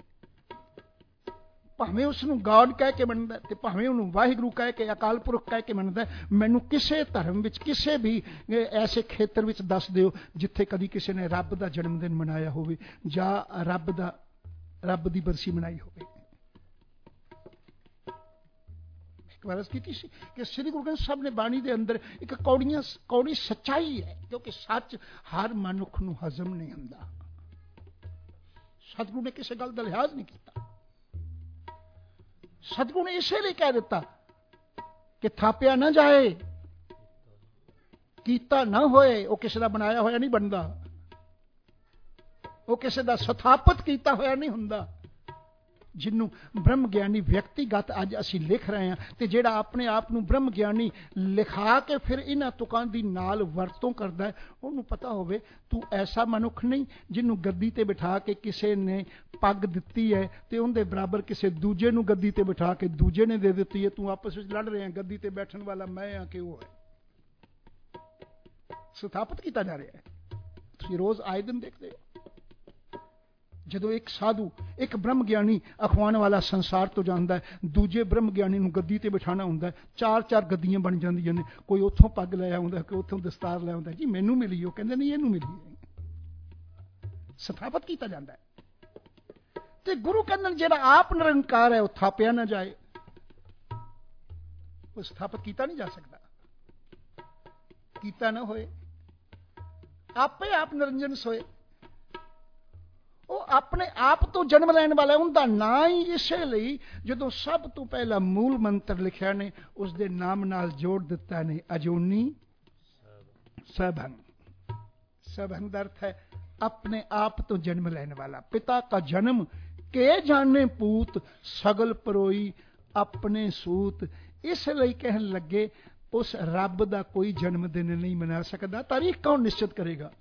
ਭਾਵੇਂ ਉਸ ਨੂੰ ਗॉड ਕਹਿ ਕੇ ਮੰਨਦਾ ਤੇ ਭਾਵੇਂ ਉਹਨੂੰ ਵਾਹਿਗੁਰੂ ਕਹਿ ਕੇ, ਅਕਾਲ ਪੁਰਖ ਕਹਿ ਕੇ ਮੰਨਦਾ, ਮੈਨੂੰ ਕਿਸੇ ਧਰਮ ਵਿੱਚ ਕਿਸੇ ਵੀ ਐਸੇ ਖੇਤਰ ਵਿੱਚ ਦੱਸ ਦਿਓ ਜਿੱਥੇ ਕਦੀ ਕਿਸੇ ਨੇ ਰੱਬ ਦਾ ਜਨਮ ਦਿਨ ਮਨਾਇਆ ਹੋਵੇ ਜਾਂ ਰੱਬ ਦਾ ਰੱਬ ਦੀ ਬਰਸੀ ਮਨਾਈ ਹੋਵੇ। ਇੱਕ ਵਾਰ ਕੀਤੀ ਸੀ ਕਿ ਸ੍ਰੀ ਗੁਰੂ ਗ੍ਰੰਥ ਸਾਹਿਬ ਨੇ ਬਾਣੀ ਦੇ ਅੰਦਰ ਇੱਕ ਕੌੜੀਆਂ ਕੌੜੀ ਸੱਚਾਈ ਹੈ, ਕਿਉਂਕਿ ਸੱਚ ਹਰ ਮਨੁੱਖ ਨੂੰ ਹਜ਼ਮ ਨਹੀਂ ਹੁੰਦਾ। ਸਤਿਗੁਰੂ ਨੇ ਕਿਸੇ ਗੱਲ ਦਾ ਲਿਹਾਜ਼ ਨਹੀਂ ਕੀਤਾ। ਸਤਿਗੁਰੂ ਨੇ ਇਸੇ ਲਈ ਕਹਿ ਦਿੱਤਾ ਕਿ ਥਾਪਿਆ ਨਾ ਜਾਏ, ਕੀਤਾ ਨਾ ਹੋਏ। ਉਹ ਕਿਸੇ ਦਾ ਬਣਾਇਆ ਹੋਇਆ ਨਹੀਂ ਬਣਦਾ, ਉਹ ਕਿਸੇ ਦਾ ਸਥਾਪਿਤ ਕੀਤਾ ਹੋਇਆ ਨਹੀਂ ਹੁੰਦਾ। ਜਿਹਨੂੰ ਬ੍ਰਹਮ ਗਿਆਨੀ ਵਿਅਕਤੀਗਤ ਅੱਜ ਅਸੀਂ ਲਿਖ ਰਹੇ ਹਾਂ, ਤੇ ਜਿਹੜਾ ਆਪਣੇ ਆਪ ਨੂੰ ਬ੍ਰਹਮ ਗਿਆਨੀ ਲਿਖਾ ਕੇ ਫਿਰ ਇਹਨਾਂ ਤੁਕਾਂ ਦੀ ਨਾਲ ਵਰਤੋਂ ਕਰਦਾ ਹੈ, ਉਹਨੂੰ ਪਤਾ ਹੋਵੇ ਤੂੰ ਐਸਾ ਮਨੁੱਖ ਨਹੀਂ ਜਿਹਨੂੰ ਗੱਦੀ ਤੇ ਬਿਠਾ ਕੇ ਕਿਸੇ ਨੇ ਪੱਗ ਦਿੱਤੀ ਹੈ ਤੇ ਉਹਦੇ ਬਰਾਬਰ ਕਿਸੇ ਦੂਜੇ ਨੂੰ ਗੱਦੀ ਤੇ ਬਿਠਾ ਕੇ ਦੂਜੇ ਨੇ ਦੇ ਦਿੱਤੀ ਹੈ। ਤੂੰ ਆਪਸ ਵਿੱਚ ਲੜ ਰਹੇ ਹੈ, ਗੱਦੀ ਤੇ ਬੈਠਣ ਵਾਲਾ ਮੈਂ ਹਾਂ ਕਿ ਉਹ ਹੈ। ਸਥਾਪਿਤ ਕੀਤਾ ਜਾ ਰਿਹਾ ਹੈ। ਤੁਸੀਂ ਰੋਜ਼ ਆਏ ਦਿਨ ਦੇਖਦੇ ਹੋ ਜਦੋਂ ਇੱਕ ਸਾਧੂ, ਇੱਕ ਬ੍ਰਹਮ ਗਿਆਨੀ ਅਖਵਾਉਣ ਵਾਲਾ ਸੰਸਾਰ ਤੋਂ ਜਾਂਦਾ ਹੈ, ਦੂਜੇ ਬ੍ਰਹਮ ਗਿਆਨੀ ਨੂੰ ਗੱਦੀ ਤੇ ਬਿਠਾਣਾ ਹੁੰਦਾ, ਚਾਰ ਚਾਰ ਗੱਦੀਆਂ ਬਣ ਜਾਂਦੀਆਂ ਨੇ। ਕੋਈ ਉੱਥੋਂ ਪੱਗ ਲੈ ਆਉਂਦਾ, ਕੋਈ ਉੱਥੋਂ ਦਸਤਾਰ ਲੈ ਆਉਂਦਾ, ਜੀ ਮੈਨੂੰ ਮਿਲੀ। ਉਹ ਕਹਿੰਦੇ ਨਹੀਂ ਇਹਨੂੰ ਮਿਲੀ। ਸਥਾਪਿਤ ਕੀਤਾ ਜਾਂਦਾ ਹੈ। ਤੇ ਗੁਰੂ ਕਹਿੰਦੇ ਜਿਹੜਾ ਆਪ ਨਿਰੰਕਾਰ ਹੈ ਉਹ ਥਾਪਿਆ ਨਾ ਜਾਏ, ਉਹ ਸਥਾਪਿਤ ਕੀਤਾ ਨਹੀਂ ਜਾ ਸਕਦਾ। ਕੀਤਾ ਨਾ ਹੋਏ, ਆਪੇ ਆਪ ਨਿਰੰਜਨ ਸੋਏ। ਉਹ ਆਪਣੇ ਆਪ ਤੋਂ ਜਨਮ ਲੈਣ ਵਾਲਾ, ਉਹਦਾ ਨਾਂ ਹੀ ਇਸੇ ਲਈ ਜਦੋਂ ਸਭ ਤੋਂ ਪਹਿਲਾਂ ਮੂਲ ਮੰਤਰ ਲਿਖਿਆ ਨੇ ਉਸ ਦੇ ਨਾਮ ਨਾਲ ਜੋੜ ਦਿੱਤਾ ਨੇ, ਅਜੂਨੀ ਸਭੰ। ਸਭੰ ਦਾ ਅਰਥ ਹੈ ਆਪਣੇ ਆਪ ਤੋਂ ਜਨਮ ਲੈਣ ਵਾਲਾ। ਪਿਤਾ ਕਾ ਜਨਮ ਕੇ ਜਾਣੇ ਪੂਤ, ਸਗਲ ਪਰੋਈ ਆਪਣੇ ਸੂਤ। ਇਸ ਲਈ ਕਹਿਣ ਲੱਗੇ ਉਸ ਰੱਬ ਦਾ ਕੋਈ ਜਨਮ ਦਿਨ ਨਹੀਂ ਮਨਾ ਸਕਦਾ। ਤਾਰੀਖ ਕੌਣ ਨਿਸ਼ਚਿਤ ਕਰੇਗਾ?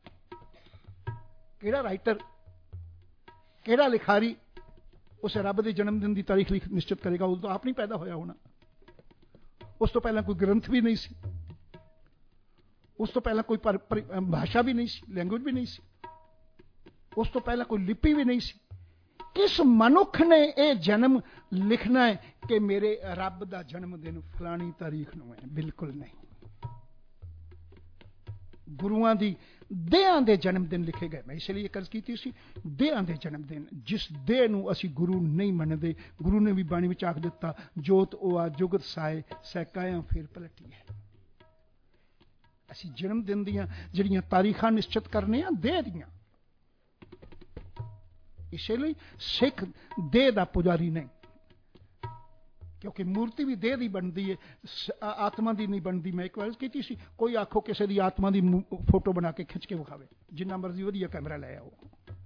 ਕਿਹੜਾ ਰਾਈਟਰ, ਕਿਹੜਾ ਲਿਖਾਰੀ ਉਸ ਰੱਬ ਦੇ ਜਨਮ ਦਿਨ ਦੀ ਤਾਰੀਖ ਨਿਸ਼ਚਿਤ ਕਰੇਗਾ? ਉਹ ਤਾਂ ਆਪ ਨਹੀਂ ਪੈਦਾ ਹੋਇਆ ਹੋਣਾ। ਉਸ ਤੋਂ ਪਹਿਲਾਂ ਕੋਈ ਗ੍ਰੰਥ ਵੀ ਨਹੀਂ ਸੀ, ਉਸ ਤੋਂ ਪਹਿਲਾਂ ਕੋਈ ਭਾਸ਼ਾ ਵੀ ਨਹੀਂ ਸੀ, ਲੈਂਗੁਏਜ ਵੀ ਨਹੀਂ ਸੀ, ਉਸ ਤੋਂ ਪਹਿਲਾਂ ਕੋਈ ਲਿਪੀ ਵੀ ਨਹੀਂ ਸੀ। ਕਿਸ ਮਨੁੱਖ ਨੇ ਇਹ ਜਨਮ ਲਿਖਣਾ ਹੈ ਕਿ ਮੇਰੇ ਰੱਬ ਦਾ ਜਨਮ ਦਿਨ ਫਲਾਣੀ ਤਾਰੀਖ ਨੂੰ ਹੈ? ਬਿਲਕੁਲ ਨਹੀਂ। ਗੁਰੂਆਂ ਦੀ ਦੇਹਾਂ ਦੇ ਜਨਮ ਦਿਨ ਲਿਖੇ ਗਏ। ਮੈਂ ਇਸ ਲਈ ਇਹ ਅਰਜ਼ ਕੀਤੀ ਸੀ, ਦੇਹਾਂ ਦੇ ਜਨਮ ਦਿਨ। ਜਿਸ ਦੇਹ ਨੂੰ ਅਸੀਂ ਗੁਰੂ ਨਹੀਂ ਮੰਨਦੇ, ਗੁਰੂ ਨੇ ਵੀ ਬਾਣੀ ਵਿੱਚ ਆਖ ਦਿੱਤਾ, ਜੋਤ ਉਹ ਆ ਜੁਗਤ ਸਾਏ, ਸੈਕਾਇਆ ਫਿਰ ਪਲਟੀ ਹੈ। ਅਸੀਂ ਜਨਮ ਦਿਨ ਦੀਆਂ ਜਿਹੜੀਆਂ ਤਾਰੀਖਾਂ ਨਿਸ਼ਚਿਤ ਕਰਨੇ ਆ ਦੇਹ ਦੀਆਂ। ਇਸੇ ਲਈ ਸਿੱਖ ਦੇਹ ਦਾ ਪੁਜਾਰੀ ਨਹੀਂ, ਕਿਉਂਕਿ ਮੂਰਤੀ ਵੀ ਦੇਹ ਦੀ ਬਣਦੀ ਹੈ, ਆਤਮਾ ਦੀ ਨਹੀਂ ਬਣਦੀ। ਮੈਂ ਇੱਕ ਵਾਰ ਕੀਤੀ ਸੀ, ਕੋਈ ਆਖੋ ਕਿਸੇ ਦੀ ਆਤਮਾ ਦੀ ਫੋਟੋ ਬਣਾ ਕੇ ਖਿੱਚ ਕੇ ਵਿਖਾਵੇ, ਜਿੰਨਾ ਮਰਜ਼ੀ ਵਧੀਆ ਕੈਮਰਾ ਲੈ ਆਓ,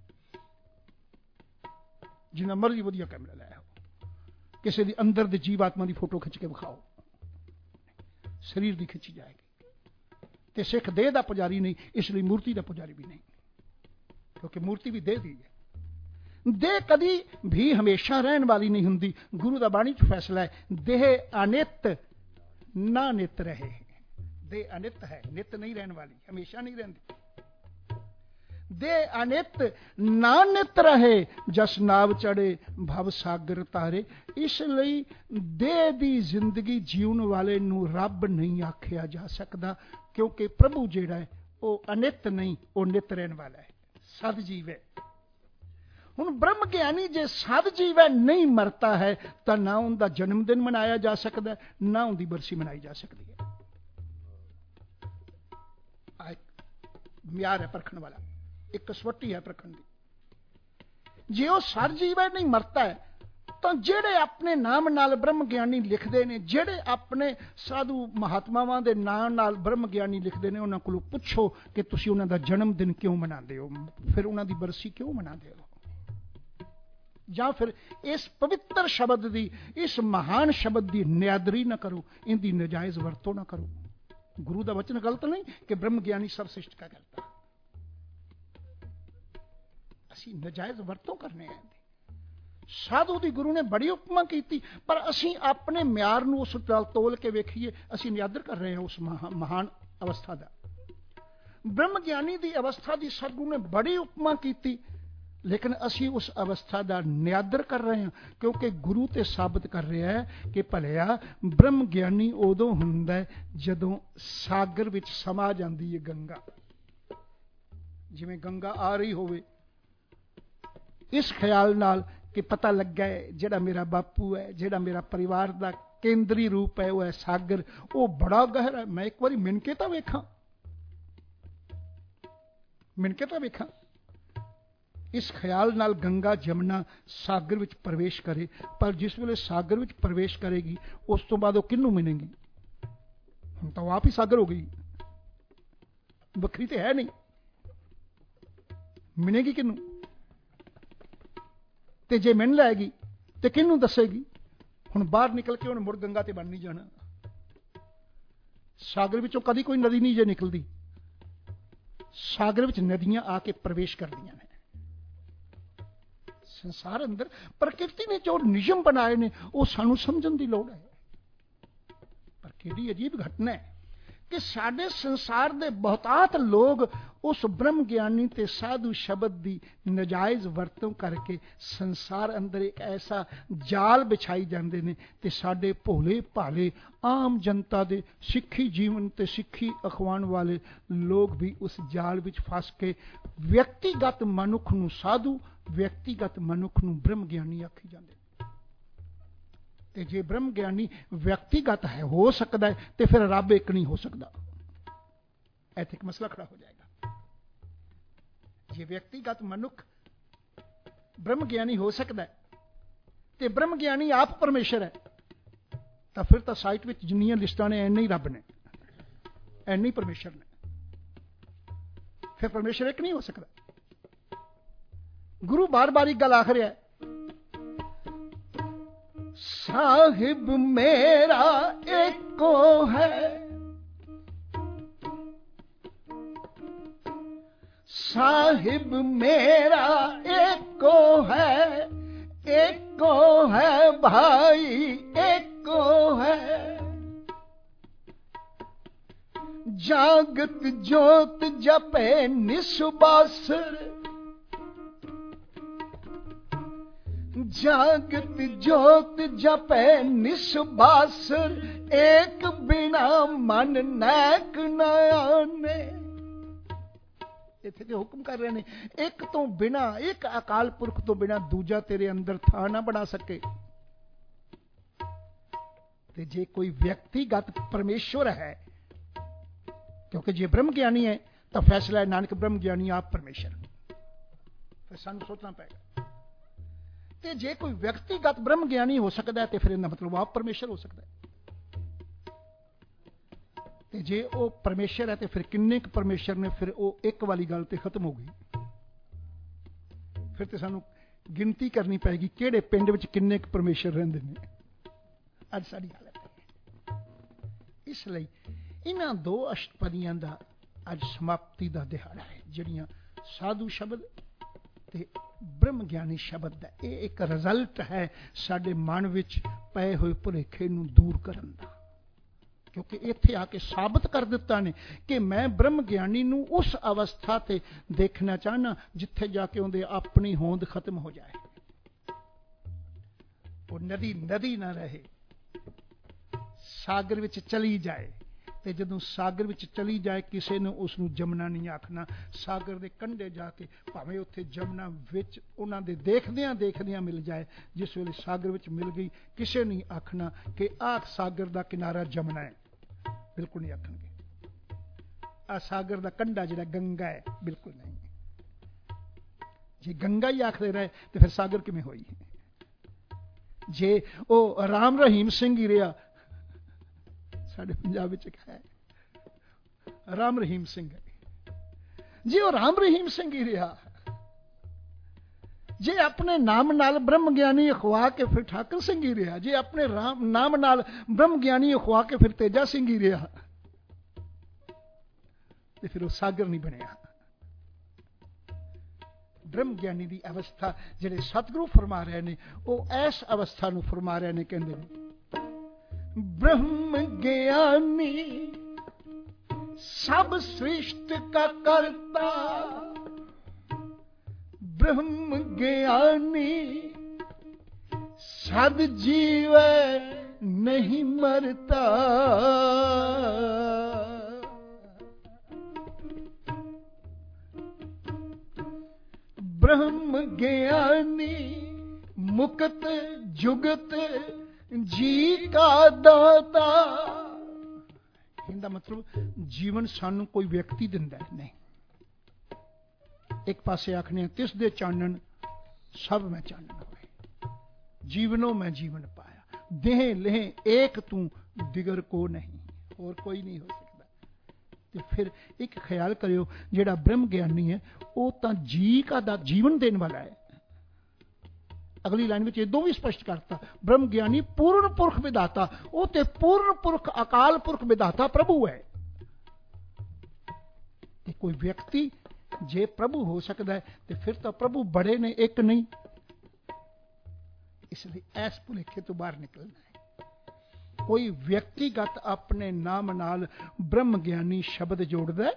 ਜਿੰਨਾ ਮਰਜ਼ੀ ਵਧੀਆ ਕੈਮਰਾ ਲੈ ਆਓ, ਕਿਸੇ ਦੀ ਅੰਦਰ ਦੇ ਜੀਵ ਆਤਮਾ ਦੀ ਫੋਟੋ ਖਿੱਚ ਕੇ ਵਿਖਾਓ, ਸਰੀਰ ਦੀ ਖਿੱਚੀ ਜਾਏਗੀ। ਤੇ ਸਿੱਖ ਦੇਹ ਦਾ ਪੁਜਾਰੀ ਨਹੀਂ, ਇਸ ਲਈ ਮੂਰਤੀ ਦਾ ਪੁਜਾਰੀ ਵੀ ਨਹੀਂ, ਕਿਉਂਕਿ ਮੂਰਤੀ ਵੀ ਦੇਹ ਦੀ ਹੈ। ਦੇਹ ਕਦੀ ਵੀ ਹਮੇਸ਼ਾ ਰਹਿਣ ਵਾਲੀ ਨਹੀਂ ਹੁੰਦੀ। ਗੁਰੂ ਦਾ ਬਾਣੀ ਚ ਫੈਸਲਾ ਹੈ, ਦੇਹ ਅਨਿਤ ਨਾ ਨਿਤ ਰਹੇ। ਦੇਹ ਅਨਿਤ ਹੈ, ਨਿਤ ਨਹੀਂ ਰਹਿਣ ਵਾਲੀ, ਹਮੇਸ਼ਾ ਨਹੀਂ ਰਹਿੰਦੀ। ਦੇਹ ਅਨਿਤ ਨਾ ਨਿਤ ਰਹੇ, ਜਸ ਨਾਵ ਚੜੇ ਭਵ ਸਾਗਰ ਤਾਰੇ। ਇਸ ਲਈ ਦੇਹ ਦੀ ਜ਼ਿੰਦਗੀ ਜੀਉਣ ਵਾਲੇ ਨੂੰ ਰੱਬ ਨਹੀਂ ਆਖਿਆ ਜਾ ਸਕਦਾ, ਕਿਉਂਕਿ ਪ੍ਰਭੂ ਜਿਹੜਾ ਹੈ ਉਹ ਅਨਿਤ ਨਹੀਂ, ਉਹ ਨਿਤ ਰਹਿਣ ਵਾਲਾ ਹੈ, ਸਦ ਜੀਵ ਹੈ। ਹੁਣ ਬ੍ਰਹਮ ਗਿਆਨੀ ਜੇ ਸਦ ਜੀਵ ਹੈ, ਨਹੀਂ ਮਰਤਾ ਹੈ, ਤਾਂ ਨਾ ਉਹਦਾ ਜਨਮ ਦਿਨ ਮਨਾਇਆ ਜਾ ਸਕਦਾ, ਨਾ ਉਹਦੀ ਬਰਸੀ ਮਨਾਈ ਜਾ ਸਕਦੀ ਹੈ। ਮਿਆਰ ਹੈ ਪਰਖਣ ਵਾਲਾ, ਇੱਕ ਕਸਵੱਟੀ ਹੈ ਪਰਖਣ ਦੀ। ਜੇ ਉਹ ਸਦ ਜੀਵ ਹੈ, ਨਹੀਂ ਮਰਤਾ ਹੈ, ਤਾਂ ਜਿਹੜੇ ਆਪਣੇ ਨਾਮ ਨਾਲ ਬ੍ਰਹਮ ਗਿਆਨੀ ਲਿਖਦੇ ਨੇ, ਜਿਹੜੇ ਆਪਣੇ ਸਾਧੂ ਮਹਾਤਮਾਵਾਂ ਦੇ ਨਾਮ ਨਾਲ ਬ੍ਰਹਮ ਗਿਆਨੀ ਲਿਖਦੇ ਨੇ, ਉਹਨਾਂ ਕੋਲੋਂ ਪੁੱਛੋ ਕਿ ਤੁਸੀਂ ਉਹਨਾਂ ਦਾ ਜਨਮ ਦਿਨ ਕਿਉਂ ਮਨਾਉਂਦੇ ਹੋ, ਫਿਰ ਉਹਨਾਂ ਦੀ ਬਰਸੀ ਕਿਉਂ ਮਨਾਉਂਦੇ ਹੋ? ਜਾਂ ਫਿਰ ਇਸ ਪਵਿੱਤਰ ਸ਼ਬਦ ਦੀ, ਇਸ ਮਹਾਨ ਸ਼ਬਦ ਦੀ ਨਿਆਦਰੀ ਨਾ ਕਰੋ, ਇਹਦੀ ਨਜਾਇਜ਼ ਵਰਤੋਂ ਨਾ ਕਰੋ। ਗੁਰੂ ਦਾ ਵਚਨ ਗਲਤ ਨਹੀਂ ਕਿ ਬ੍ਰਹਮ ਗਿਆਨੀ ਸਭ ਸ੍ਰਿਸ਼ਟ ਕਾ ਕਰਤਾ। ਅਸੀਂ ਨਜਾਇਜ਼ ਵਰਤੋਂ ਕਰਨੇ ਆ। ਸਾਧੂ ਦੀ ਗੁਰੂ ਨੇ ਬੜੀ ਉਪਮਾ ਕੀਤੀ, ਪਰ ਅਸੀਂ ਆਪਣੇ ਮਿਆਰ ਨੂੰ ਉਸ ਨਾਲ ਤੋਲ ਕੇ ਵੇਖੀਏ, ਅਸੀਂ ਨਿਆਦਰ ਕਰ ਰਹੇ ਹਾਂ ਉਸ ਮਹਾਨ ਅਵਸਥਾ ਦਾ। ਬ੍ਰਹਮ ਗਿਆਨੀ ਦੀ ਅਵਸਥਾ ਦੀ ਸਤਿਗੁਰੂ ਨੇ ਬੜੀ ਉਪਮਾ ਕੀਤੀ, ਲੇਕਿਨ ਅਸੀਂ ਉਸ ਅਵਸਥਾ ਦਾ ਨਿਆਦਰ ਕਰ ਰਹੇ ਹਾਂ, ਕਿਉਂਕਿ ਗੁਰੂ ਤੇ ਸਾਬਤ ਕਰ ਰਿਹਾ ਹੈ ਕਿ ਭਲਿਆ ਬ੍ਰਹਮ ਗਿਆਨੀ ਉਦੋਂ ਹੁੰਦਾ ਜਦੋਂ ਸਾਗਰ ਵਿੱਚ ਸਮਾ ਜਾਂਦੀ ਹੈ ਗੰਗਾ। ਜਿਵੇਂ ਗੰਗਾ ਆ ਰਹੀ ਹੋਵੇ, ਇਸ ਖਿਆਲ ਨਾਲ ਕਿ ਪਤਾ ਲੱਗਾ ਹੈ ਜਿਹੜਾ ਮੇਰਾ ਬਾਪੂ ਹੈ, ਜਿਹੜਾ ਮੇਰਾ ਪਰਿਵਾਰ ਦਾ ਕੇਂਦਰੀ ਰੂਪ ਹੈ, ਉਹ ਹੈ ਸਾਗਰ, ਉਹ ਬੜਾ ਗਹਿਰਾ, ਮੈਂ ਇੱਕ ਵਾਰੀ ਮਿਣ ਕੇ ਤਾਂ ਵੇਖਾਂ, ਮਿਣ ਕੇ ਤਾਂ ਵੇਖਾਂ। ਇਸ ਖਿਆਲ ਨਾਲ ਗੰਗਾ ਜਮਨਾ ਸਾਗਰ ਵਿੱਚ ਪ੍ਰਵੇਸ਼ ਕਰੇ, ਪਰ ਜਿਸ ਵੇਲੇ ਸਾਗਰ ਵਿੱਚ ਪ੍ਰਵੇਸ਼ ਕਰੇਗੀ ਉਸ ਤੋਂ ਬਾਅਦ ਉਹ ਕਿਹਨੂੰ ਮਿਲੇਗੀ? ਹੁਣ ਤਾਂ ਉਹ ਆਪ ਹੀ ਸਾਗਰ ਹੋ ਗਈ, ਵੱਖਰੀ ਤੇ ਹੈ ਨਹੀਂ, ਮਿਲੇਗੀ ਕਿਹਨੂੰ? ਤੇ ਜੇ ਮਿਲ ਲੈਗੀ ਤੇ ਕਿਹਨੂੰ ਦੱਸੇਗੀ? ਹੁਣ ਬਾਹਰ ਨਿਕਲ ਕੇ ਉਹਨੇ ਮੁੜ ਗੰਗਾ ਤੇ ਬਣ ਨਹੀਂ ਜਾਣਾ। ਸਾਗਰ ਵਿੱਚੋਂ ਕਦੀ ਕੋਈ ਨਦੀ ਨਹੀਂ ਜੇ ਨਿਕਲਦੀ, ਸਾਗਰ ਵਿੱਚ ਨਦੀਆਂ ਆ ਕੇ ਪ੍ਰਵੇਸ਼ ਕਰਦੀਆਂ ਨੇ। ਸੰਸਾਰ ਅੰਦਰ ਪ੍ਰਕਿਰਤੀ ਨੇ ਜੋ ਨਿਯਮ ਬਣਾਏ ਨੇ ਉਹ ਸਾਨੂੰ ਸਮਝਣ ਦੀ ਲੋੜ ਹੈ। ਪਰ ਕਿਹੜੀ ਅਜੀਬ ਘਟਨਾ ਹੈ ਕਿ ਸਾਡੇ ਸੰਸਾਰ ਦੇ ਬਹੁਤਾਤ ਲੋਕ ਉਸ ਬ੍ਰਹਮ ਗਿਆਨੀ ਤੇ ਸਾਧੂ ਸ਼ਬਦ ਦੀ ਨਜਾਇਜ਼ ਵਰਤੋਂ ਕਰਕੇ ਸੰਸਾਰ ਅੰਦਰ ਇੱਕ ਐਸਾ ਜਾਲ ਵਿਛਾਈ ਜਾਂਦੇ ਨੇ, ਤੇ ਸਾਡੇ ਭੋਲੇ ਭਾਲੇ ਆਮ ਜਨਤਾ ਦੇ ਸਿੱਖੀ ਜੀਵਨ ਤੇ ਸਿੱਖੀ ਅਖਵਾਉਣ ਵਾਲੇ ਲੋਕ ਵੀ ਉਸ ਜਾਲ ਵਿੱਚ ਫਸ ਕੇ ਵਿਅਕਤੀਗਤ ਮਨੁੱਖ ਨੂੰ ਸਾਧੂ, ਵਿਅਕਤੀਗਤ ਮਨੁੱਖ ਨੂੰ ਬ੍ਰਹਮ ਗਿਆਨੀ ਆਖੀ ਜਾਂਦੇ। ਤੇ ਜੇ ਬ੍ਰਹਮ ਗਿਆਨੀ ਵਿਅਕਤੀਗਤ ਹੈ ਹੋ ਸਕਦਾ ਹੈ, ਤੇ ਫਿਰ ਰੱਬ ਇੱਕ ਨਹੀਂ ਹੋ ਸਕਦਾ। ਇੱਥੇ ਇੱਕ ਮਸਲਾ ਖੜਾ ਹੋ ਜਾਏਗਾ। ਜੇ ਵਿਅਕਤੀਗਤ ਮਨੁੱਖ ਬ੍ਰਹਮ ਗਿਆਨੀ ਹੋ ਸਕਦਾ ਹੈ ਤੇ ਬ੍ਰਹਮ ਗਿਆਨੀ ਆਪ ਪਰਮੇਸ਼ਰ ਹੈ, ਤਾਂ ਫਿਰ ਤਾਂ ਸਾਈਟ ਵਿੱਚ ਜਿੰਨੀਆਂ ਲਿਸਟਾਂ ਨੇ ਐਨੇ ਹੀ ਰੱਬ ਨੇ, ਐਨੇ ਹੀ ਪਰਮੇਸ਼ਰ ਨੇ। ਫਿਰ ਪਰਮੇਸ਼ਰ ਇੱਕ ਨਹੀਂ ਹੋ ਸਕਦਾ। ਗੁਰੂ ਬਾਰ ਬਾਰ ਇੱਕ ਗੱਲ ਆਖ ਰਿਹਾ ਹੈ, ਸਾਹਿਬ ਮੇਰਾ ਏਕੋ ਹੈ, ਸਾਹਿਬ ਮੇਰਾ ਏਕੋ ਹੈ, ਏਕੋ ਹੈ ਭਾਈ ਏਕੋ ਹੈ, ਜਾਗਤ ਜੋਤ ਜਪੇ ਨਿਸਬਾਸਰ, जागत जोत जपे निस्बासर, एक बिना मन नैक नयाने। इत्थे जो हुक्म कर रहे ने, एक तो बिना, एक अकाल पुरख तो बिना दूजा तेरे अंदर था ना बना सके। ते जे कोई व्यक्तिगत परमेश्वर है, क्योंकि जे ब्रह्म ज्ञानी है तो फैसला है नानक ब्रह्म ज्ञानी आप परमेश्वर, फिर सानू सोचना पड़ेगा। ਤੇ ਜੇ ਕੋਈ ਵਿਅਕਤੀਗਤ ਬ੍ਰਹਮ ਗਿਆਨੀ ਹੋ ਸਕਦਾ ਹੈ ਤੇ ਫਿਰ ਇਹਦਾ ਮਤਲਬ ਆਪ ਪਰਮੇਸ਼ਰ ਹੋ ਸਕਦਾ ਹੈ। ਤੇ ਜੇ ਉਹ ਪਰਮੇਸ਼ਰ ਹੈ ਤੇ ਫਿਰ ਕਿੰਨੇ ਕੁ ਪਰਮੇਸ਼ਰ ਨੇ? ਫਿਰ ਉਹ ਇੱਕ ਵਾਲੀ ਗੱਲ ਤੇ ਖਤਮ ਹੋ ਗਈ। ਫਿਰ ਤੇ ਸਾਨੂੰ ਗਿਣਤੀ ਕਰਨੀ ਪਏਗੀ ਕਿਹੜੇ ਪਿੰਡ ਵਿੱਚ ਕਿੰਨੇ ਕੁ ਪਰਮੇਸ਼ਰ ਰਹਿੰਦੇ ਨੇ। ਅੱਜ ਸਾਡੀ ਹਾਲਤ ਹੈ। ਇਸ ਲਈ ਇਹਨਾਂ ਦੋ ਅਸ਼ਟਪਦੀਆਂ ਦਾ ਅੱਜ ਸਮਾਪਤੀ ਦਾ ਦਿਹਾੜਾ ਹੈ, ਜਿਹੜੀਆਂ ਸਾਧੂ ਸ਼ਬਦ ਤੇ ਬ੍ਰਹਮ ਗਿਆਨੀ ਸ਼ਬਦ ਦਾ। ਇਹ ਇੱਕ ਰਿਜ਼ਲਟ ਹੈ ਸਾਡੇ ਮਨ ਵਿੱਚ ਪਏ ਹੋਏ ਭੁਲੇਖੇ ਨੂੰ ਦੂਰ ਕਰਨ ਦਾ, ਕਿਉਂਕਿ ਇੱਥੇ ਆ ਕੇ ਸਾਬਤ ਕਰ ਦਿੱਤਾ ਨੇ ਕਿ ਮੈਂ ਬ੍ਰਹਮ ਗਿਆਨੀ ਨੂੰ ਉਸ ਅਵਸਥਾ ਤੇ ਦੇਖਣਾ ਚਾਹਨਾ ਜਿੱਥੇ ਜਾ ਕੇ ਉਹਦੇ ਆਪਣੀ ਹੋਂਦ ਖਤਮ ਹੋ ਜਾਏ, ਉਹ ਨਦੀ ਨਦੀ ਨਾ ਰਹੇ, ਸਾਗਰ ਵਿੱਚ ਚਲੀ ਜਾਏ। ਤੇ ਜਦੋਂ ਸਾਗਰ ਵਿੱਚ ਚਲੀ ਜਾਏ ਕਿਸੇ ਨੇ ਉਸ ਨੂੰ ਜਮਨਾ ਨਹੀਂ ਆਖਣਾ। ਸਾਗਰ ਦੇ ਕੰਢੇ ਜਾ ਕੇ ਭਾਵੇਂ ਉੱਥੇ ਜਮਨਾ ਵਿੱਚ ਉਹਨਾਂ ਦੇ ਦੇਖਦਿਆਂ ਦੇਖਦਿਆਂ ਮਿਲ ਜਾਏ, ਜਿਸ ਵੇਲੇ ਸਾਗਰ ਵਿੱਚ ਮਿਲ ਗਈ ਕਿਸੇ ਨਹੀਂ ਆਖਣਾ ਕਿ ਆਹ ਸਾਗਰ ਦਾ ਕਿਨਾਰਾ ਜਮਨਾ ਹੈ, ਬਿਲਕੁਲ ਨਹੀਂ ਆਖਣਗੇ। ਆਹ ਸਾਗਰ ਦਾ ਕੰਢਾ ਜਿਹੜਾ ਗੰਗਾ ਹੈ, ਬਿਲਕੁਲ ਨਹੀਂ। ਜੇ ਗੰਗਾ ਹੀ ਆਖਦੇ ਰਹੇ ਤੇ ਫਿਰ ਸਾਗਰ ਕਿਵੇਂ ਹੋਈ? ਜੇ ਉਹ ਰਾਮ ਰਹੀਮ ਸਿੰਘ ਹੀ ਰਿਹਾ, ਸਾਡੇ ਪੰਜਾਬ ਵਿੱਚ ਇੱਕ ਹੈ ਰਾਮ ਰਹੀਮ ਸਿੰਘ, ਜੇ ਉਹ ਰਾਮ ਰਹੀਮ ਸਿੰਘ ਹੀ ਰਿਹਾ, ਜੇ ਆਪਣੇ ਨਾਮ ਨਾਲ ਬ੍ਰਹਮ ਗਿਆਨੀ ਅਖਵਾ ਕੇ ਫਿਰ ਠਾਕਰ ਸਿੰਘ ਹੀ ਰਿਹਾ, ਜੇ ਆਪਣੇ ਰਾਮ ਨਾਮ ਨਾਲ ਬ੍ਰਹਮ ਗਿਆਨੀ ਅਖਵਾ ਕੇ ਫਿਰ ਤੇਜਾ ਸਿੰਘ ਹੀ ਰਿਹਾ, ਤੇ ਫਿਰ ਉਹ ਸਾਗਰ ਨਹੀਂ ਬਣਿਆ। ब्रह्म ज्ञानी की अवस्था जिहड़े सतगुरु फरमा रहे ने वो इस अवस्था नूं फरमा रहे ने, कहंदे ने ब्रह्म ज्ञानी सब सृष्टि का करता, ब्रह्म ज्ञानी सद जीवै नहीं मरता। ब्रह्म ज्ञानी मुक्त जुगत जी का दाता। इनका मतलब जीवन सानू कोई व्यक्ति दिंदा नहीं। एक पासे आखने तिस दे चानन सब मैं चानन होए, जीवनों मैं जीवन पाया, देह लेह एक तू दिगर को नहीं, और कोई नहीं हो सकता। तो फिर एक ख्याल करियो जेड़ा ब्रह्म ज्ञानी है वो तो जी का दा जीवन देने वाला है। अगली लाइन में इदों भी स्पष्ट करता, ब्रह्म ज्ञानी पूर्ण पुरख विदाता, वो ते पूर्ण पुरख अकाल पुरख विदाता प्रभु है। कोई व्यक्ति जे प्रभु हो सकता है तो फिर तो प्रभु बड़े ने एक नहीं, इसलिए ऐस भुलेखे तो बाहर निकलना है। कोई व्यक्तिगत अपने नाम नाल ब्रह्म ज्ञानी शब्द जोड़दा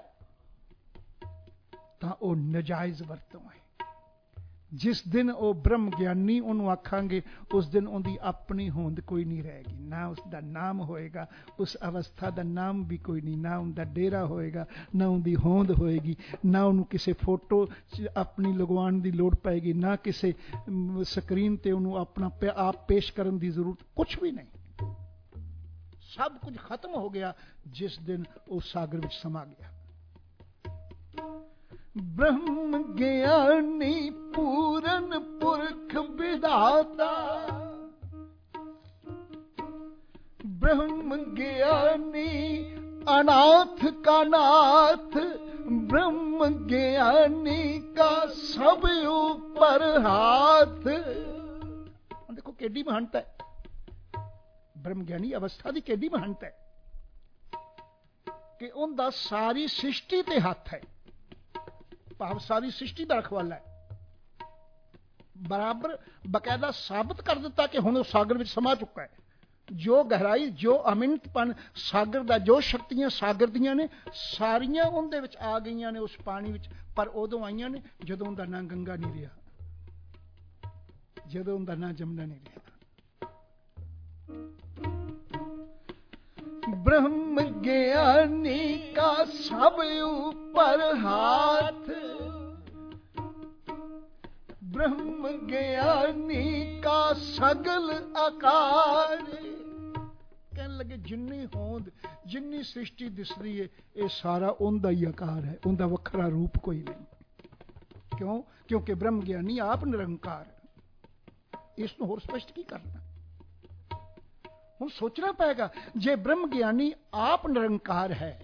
तां वो नजायज वरतों है। जिस दिन वो ब्रह्म ज्ञानी उन्होंने आखांगे उस दिन उनकी अपनी होंद कोई नहीं रहेगी, ना उसका नाम होएगा, उस अवस्था का नाम भी कोई नहीं, ना उनका डेरा होएगा, ना उनकी होंद होएगी, ना उन्होंने किसी फोटो अपनी लगवाने की लोड़ पाएगी, ना किसी स्क्रीन ते उन्होंने अपना पे आप पेश करने की जरूरत कुछ भी नहीं। सब कुछ खत्म हो गया जिस दिन उस सागर में समा गया। ब्रह्म ज्ञानी पूरन पुरख विधाता, ब्रह्म ज्ञानी अनाथ का नाथ, ब्रह्म ज्ञानी का सब ऊपर हाथ। देखो केडी महानता है ब्रह्म ज्ञानी अवस्था की, केडी महानता है कि उनका सारी सृष्टि ते हाथ है, भाव सारी सृष्टि का रखवाला है। बराबर बकायदा साबित कर दिता कि हुण सागर में समा चुका है। जो गहराई जो अमिनतपन सागर का, जो शक्तियां सागर दियां ने सारियां उनदे विच आ गईयां ने उस पानी विच, पर उदों आईयां ने जदों उनदा नाम गंगा नहीं रहा, जदों उनदा नाम जमुना नहीं रहा। ब्रह्म ज्ञानी का सब ऊपर हाथ, ब्रह्म ज्ञानी का सगल आकार। कहने लगे जिन्नी होंद जिन्नी सृष्टि दिसदी है ये सारा उनदा ही आकार है, उनदा वखरा रूप कोई नहीं। क्यों? क्योंकि ब्रह्म ज्ञानी आप निरंकार है। इसनूं होर स्पष्ट की करना, हम सोचना पड़ेगा। जे ब्रह्म ज्ञानी आप निरंकार है,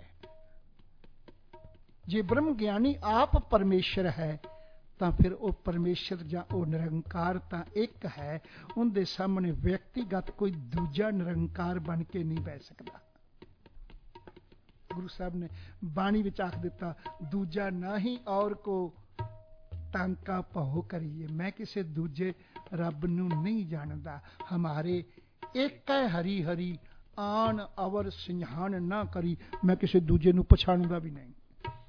जे ब्रह्म ज्ञानी आप परमेश्वर है, तो फिर वो परमेश्वर या वो निरंकार तो एक है, उनके सामने व्यक्तिगत कोई दूजा निरंकार बन के नहीं बह सकता। गुरु साहब ने बाणी विच आख दिता, दूजा ना ही और को टांका पहो करिए, मैं किसी दूजे रब नूं नहीं जानदा, हमारे एक है हरी हरी आन अवर सिंहान ना करी, मैं किसी दूजे नूं पछाणूंगा भी नहीं।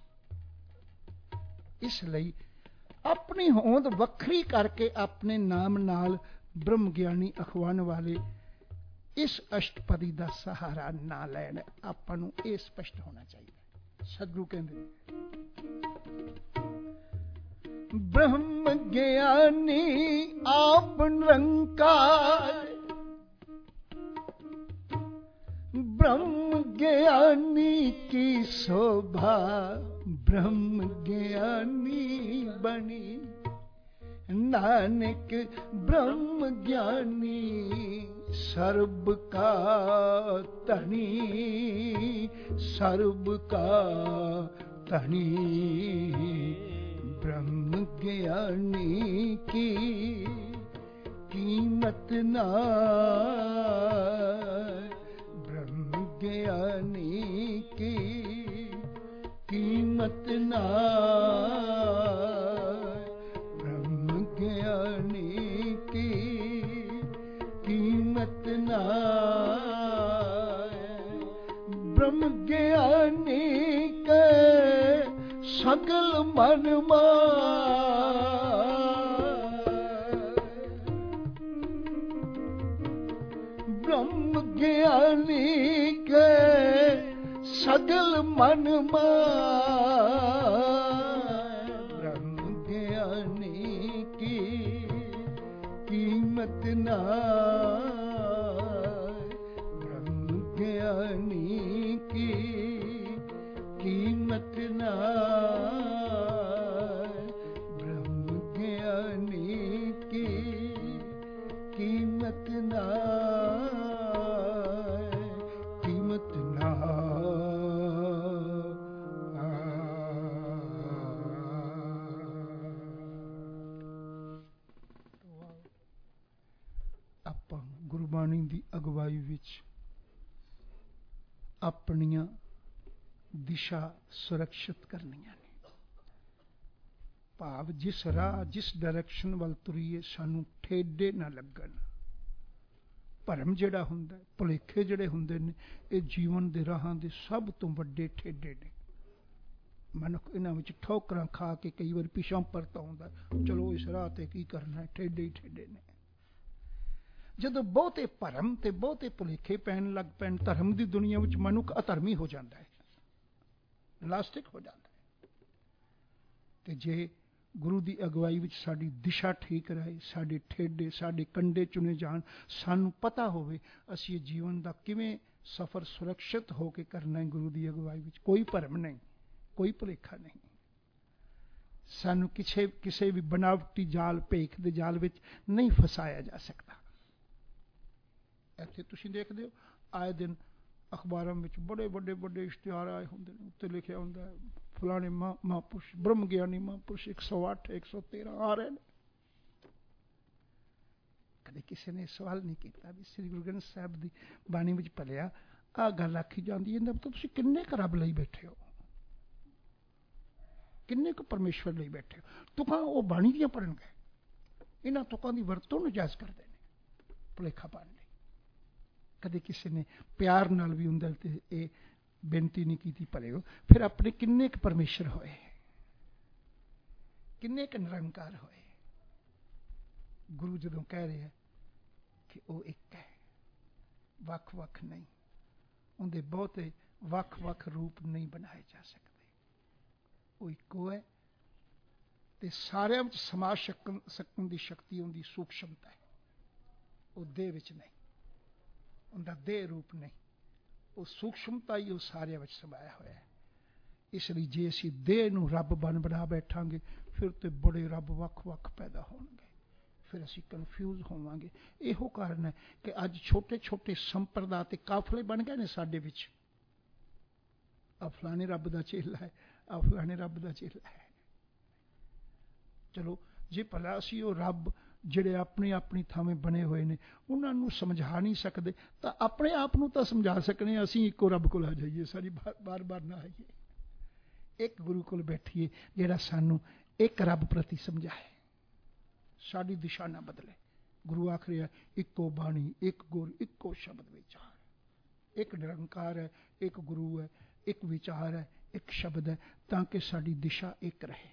इसलिए अपनी होंद वखरी करके अपने नाम नाल ब्रह्म ज्ञानी अखवान वाले इस अष्टपदी का सहारा ना लैण, आपां नूं इह स्पष्ट होना चाहिए। सतगुरु कहंदे ब्रह्म ज्ञानी आप निरंकार, ब्रह्म ज्ञानी की शोभा ब्रह्म ज्ञानी बनी, नानक ब्रह्म ज्ञानी सर्ब का धनी, सर्ब का धनी। ब्रह्म ज्ञानी की कीमत ना, ब्रह्म ज्ञानी की कीमत ना, कीमत नाय। ब्रह्म ज्ञानी के सकल मन माय। ब्रह्म ज्ञानी के सकल मन माय। ब्रह्म ज्ञानी की कीमत नाय। ब्रह्म ज्ञानी की कीमत नाय। ब्रह्म ज्ञानी की कीमत नाय। कीमत ਆਪਾਂ ਗੁਰਬਾਣੀ ਦੀ ਅਗਵਾਈ ਵਿੱਚ ਆਪਣੀਆਂ ਦਿਸ਼ਾ ਸੁਰੱਖਿਅਤ ਕਰਨੀਆਂ ਨੇ। ਭਾਵ ਜਿਸ ਰਾਹ ਜਿਸ ਡਾਇਰੈਕਸ਼ਨ ਵੱਲ ਤੁਰੀਏ ਸਾਨੂੰ ਠੇਡੇ ਨਾ ਲੱਗਣ। ਭਰਮ ਜਿਹੜਾ ਹੁੰਦਾ, ਭੁਲੇਖੇ ਜਿਹੜੇ ਹੁੰਦੇ ਨੇ, ਇਹ ਜੀਵਨ ਦੇ ਰਾਹਾਂ ਦੇ ਸਭ ਤੋਂ ਵੱਡੇ ਠੇਡੇ ਨੇ। ਮਨੁੱਖ ਇਹਨਾਂ ਵਿੱਚ ਠੋਕਰਾਂ ਖਾ ਕੇ ਕਈ ਵਾਰ ਪਿਛਾਂ ਪਰਤ ਆਉਂਦਾ, ਚਲੋ ਇਸ ਰਾਹ ਤੇ ਕੀ ਕਰਨਾ, ਠੇਡੇ ਹੀ ਠੇਡੇ ਨੇ। ਜਦੋਂ ਬਹੁਤੇ ਭਰਮ ਤੇ ਬਹੁਤੇ ਭੁਲੇਖੇ ਪੈਣ ਲੱਗ ਪੈਣ, ਧਰਮ ਦੀ ਦੁਨੀਆ ਵਿੱਚ ਮਨੁੱਖ ਅਧਰਮੀ ਹੋ ਜਾਂਦਾ ਹੈ, ਨਾਸਤਿਕ ਹੋ ਜਾਂਦਾ ਹੈ। ਤੇ ਜੇ ਗੁਰੂ ਦੀ ਅਗਵਾਈ ਵਿੱਚ ਸਾਡੀ ਦਿਸ਼ਾ ਠੀਕ ਰਹੇ, ਸਾਡੇ ਠੇਡੇ ਸਾਡੇ ਕੰਡੇ ਚੁਣੇ ਜਾਣ, ਸਾਨੂੰ ਪਤਾ ਹੋਵੇ ਅਸੀਂ ਇਹ ਜੀਵਨ ਦਾ ਕਿਵੇਂ ਸਫ਼ਰ ਸੁਰੱਖਿਅਤ ਹੋ ਕੇ ਕਰਨਾ ਹੈ। ਗੁਰੂ ਦੀ ਅਗਵਾਈ ਵਿੱਚ ਕੋਈ ਭਰਮ ਨਹੀਂ, ਕੋਈ ਭੁਲੇਖਾ ਨਹੀਂ। ਸਾਨੂੰ ਕਿਸੇ ਕਿਸੇ ਵੀ ਬਨਾਵਟੀ ਜਾਲ, ਭੇਖ ਦੇ ਜਾਲ ਵਿੱਚ ਨਹੀਂ ਫਸਾਇਆ ਜਾ ਸਕਦਾ। ਇੱਥੇ ਤੁਸੀਂ ਦੇਖਦੇ ਹੋ ਆਏ ਦਿਨ ਅਖਬਾਰਾਂ ਵਿੱਚ ਬੜੇ ਵੱਡੇ ਵੱਡੇ ਇਸ਼ਤਿਹਾਰ ਆਏ ਹੁੰਦੇ ਨੇ, ਉੱਤੇ ਲਿਖਿਆ ਹੁੰਦਾ ਹੈ ਫਲਾਣੇ ਮਹਾ ਮਹਾਂਪੁਰਸ਼, ਬ੍ਰਹਮ ਗਿਆਨੀ ਮਹਾਂਪੁਰਸ਼ ਇੱਕ ਸੌ ਅੱਠ ਇੱਕ ਸੌ ਤੇਰਾਂ ਆ ਰਹੇ ਨੇ। ਕਦੇ ਕਿਸੇ ਨੇ ਸਵਾਲ ਨਹੀਂ ਕੀਤਾ ਵੀ ਸ੍ਰੀ ਗੁਰੂ ਗ੍ਰੰਥ ਸਾਹਿਬ ਦੀ ਬਾਣੀ ਵਿੱਚ ਪੜ੍ਹਿਆ ਆਹ ਗੱਲ ਆਖੀ ਜਾਂਦੀ ਹੈ, ਤਾਂ ਤੁਸੀਂ ਕਿੰਨੇ ਕੁ ਰੱਬ ਲਈ ਬੈਠੇ ਹੋ, ਕਿੰਨੇ ਕੁ ਪਰਮੇਸ਼ਵਰ ਲਈ ਬੈਠੇ ਹੋ। ਤੁਕਾਂ ਉਹ ਬਾਣੀ ਦੀਆਂ ਪੜ੍ਹਨ ਗਏ, ਇਹਨਾਂ ਤੁਕਾਂ ਦੀ ਵਰਤੋਂ ਨਜਾਇਜ਼ ਕਰਦੇ ਨੇ ਭੁਲੇਖਾ ਪਾਉਣ ਲਈ। ਕਦੇ ਕਿਸੇ ਨੇ ਪਿਆਰ ਨਾਲ ਵੀ ਹੁੰਦਾ ਤੇ ਇਹ ਬੇਨਤੀ ਨਹੀਂ ਕੀਤੀ, ਭਲੇ ਹੋ ਫਿਰ ਆਪਣੇ ਕਿੰਨੇ ਕੁ ਪਰਮੇਸ਼ਰ ਹੋਏ, ਕਿੰਨੇ ਕੁ ਨਿਰੰਕਾਰ ਹੋਏ। ਗੁਰੂ ਜਦੋਂ ਕਹਿ ਰਿਹਾ ਕਿ ਉਹ ਇੱਕ ਹੈ, ਵੱਖ ਵੱਖ ਨਹੀਂ, ਉਹਦੇ ਬਹੁਤੇ ਵੱਖ ਵੱਖ ਰੂਪ ਨਹੀਂ ਬਣਾਏ ਜਾ ਸਕਦੇ। ਉਹ ਇੱਕੋ ਹੈ ਤੇ ਸਾਰਿਆਂ ਵਿੱਚ ਸਮਾ ਸਕਣ ਸਕਣ ਦੀ ਸ਼ਕਤੀ ਉਹਦੀ ਸੂਖਸ਼ਮਤਾ ਹੈ। ਉਹ ਦੇਹ ਵਿੱਚ ਨਹੀਂ, ਉਹਦਾ ਦੇਹ ਰੂਪ ਨਹੀਂ, ਉਹ ਸੂਖਸ਼ਮਤਾ ਹੀ ਉਹ ਸਾਰਿਆਂ ਵਿੱਚ ਸਮਾਇਆ ਹੋਇਆ ਹੈ। ਇਸ ਲਈ ਜੇ ਅਸੀਂ ਦੇਹ ਨੂੰ ਰੱਬ ਬਣ ਬਣਾ ਬੈਠਾਂਗੇ, ਫਿਰ ਤੇ ਬੜੇ ਰੱਬ ਵੱਖ ਵੱਖ ਪੈਦਾ ਹੋਣਗੇ, ਫਿਰ ਅਸੀਂ ਕਨਫਿਊਜ਼ ਹੋਵਾਂਗੇ। ਇਹੋ ਕਾਰਨ ਹੈ ਕਿ ਅੱਜ ਛੋਟੇ ਛੋਟੇ ਸੰਪਰਦਾ ਤੇ ਕਾਫਲੇ ਬਣ ਗਏ ਨੇ ਸਾਡੇ ਵਿੱਚ। ਆ ਫਲਾਣੇ ਰੱਬ ਦਾ ਚੇਲਾ ਹੈ, ਆ ਫਲਾਣੇ ਰੱਬ ਦਾ ਚੇਲਾ ਹੈ। ਚਲੋ ਜੇ ਭਲਾ ਅਸੀਂ ਉਹ ਰੱਬ ਜਿਹੜੇ ਆਪਣੇ ਆਪਣੀ ਥਾਵੇਂ ਬਣੇ ਹੋਏ ਨੇ ਉਹਨਾਂ ਨੂੰ ਸਮਝਾ ਨਹੀਂ ਸਕਦੇ, ਤਾਂ ਆਪਣੇ ਆਪ ਨੂੰ ਤਾਂ ਸਮਝਾ ਸਕਨੇ ਹਾਂ। ਅਸੀਂ ਇੱਕੋ ਰੱਬ ਕੋਲ ਆ ਜਾਈਏ, ਸਾਰੀ ਬਾਰ ਬਾਰ ਨਾ ਆਈਏ, ਇੱਕ ਗੁਰੂ ਕੋਲ ਬੈਠੀਏ ਜਿਹੜਾ ਸਾਨੂੰ ਇੱਕ ਰੱਬ ਪ੍ਰਤੀ ਸਮਝਾਏ, ਸਾਡੀ ਦਿਸ਼ਾ ਨਾ ਬਦਲੇ। ਗੁਰੂ ਆਖ ਰਿਹਾ ਇੱਕੋ ਬਾਣੀ, ਇੱਕ ਗੁਰ, ਇੱਕੋ ਸ਼ਬਦ ਵਿਚਾਰ। ਇੱਕ ਨਿਰੰਕਾਰ ਹੈ, ਇੱਕ ਗੁਰੂ ਹੈ, ਇੱਕ ਵਿਚਾਰ ਹੈ, ਇੱਕ ਸ਼ਬਦ ਹੈ, ਤਾਂ ਕਿ ਸਾਡੀ ਦਿਸ਼ਾ ਇੱਕ ਰਹੇ।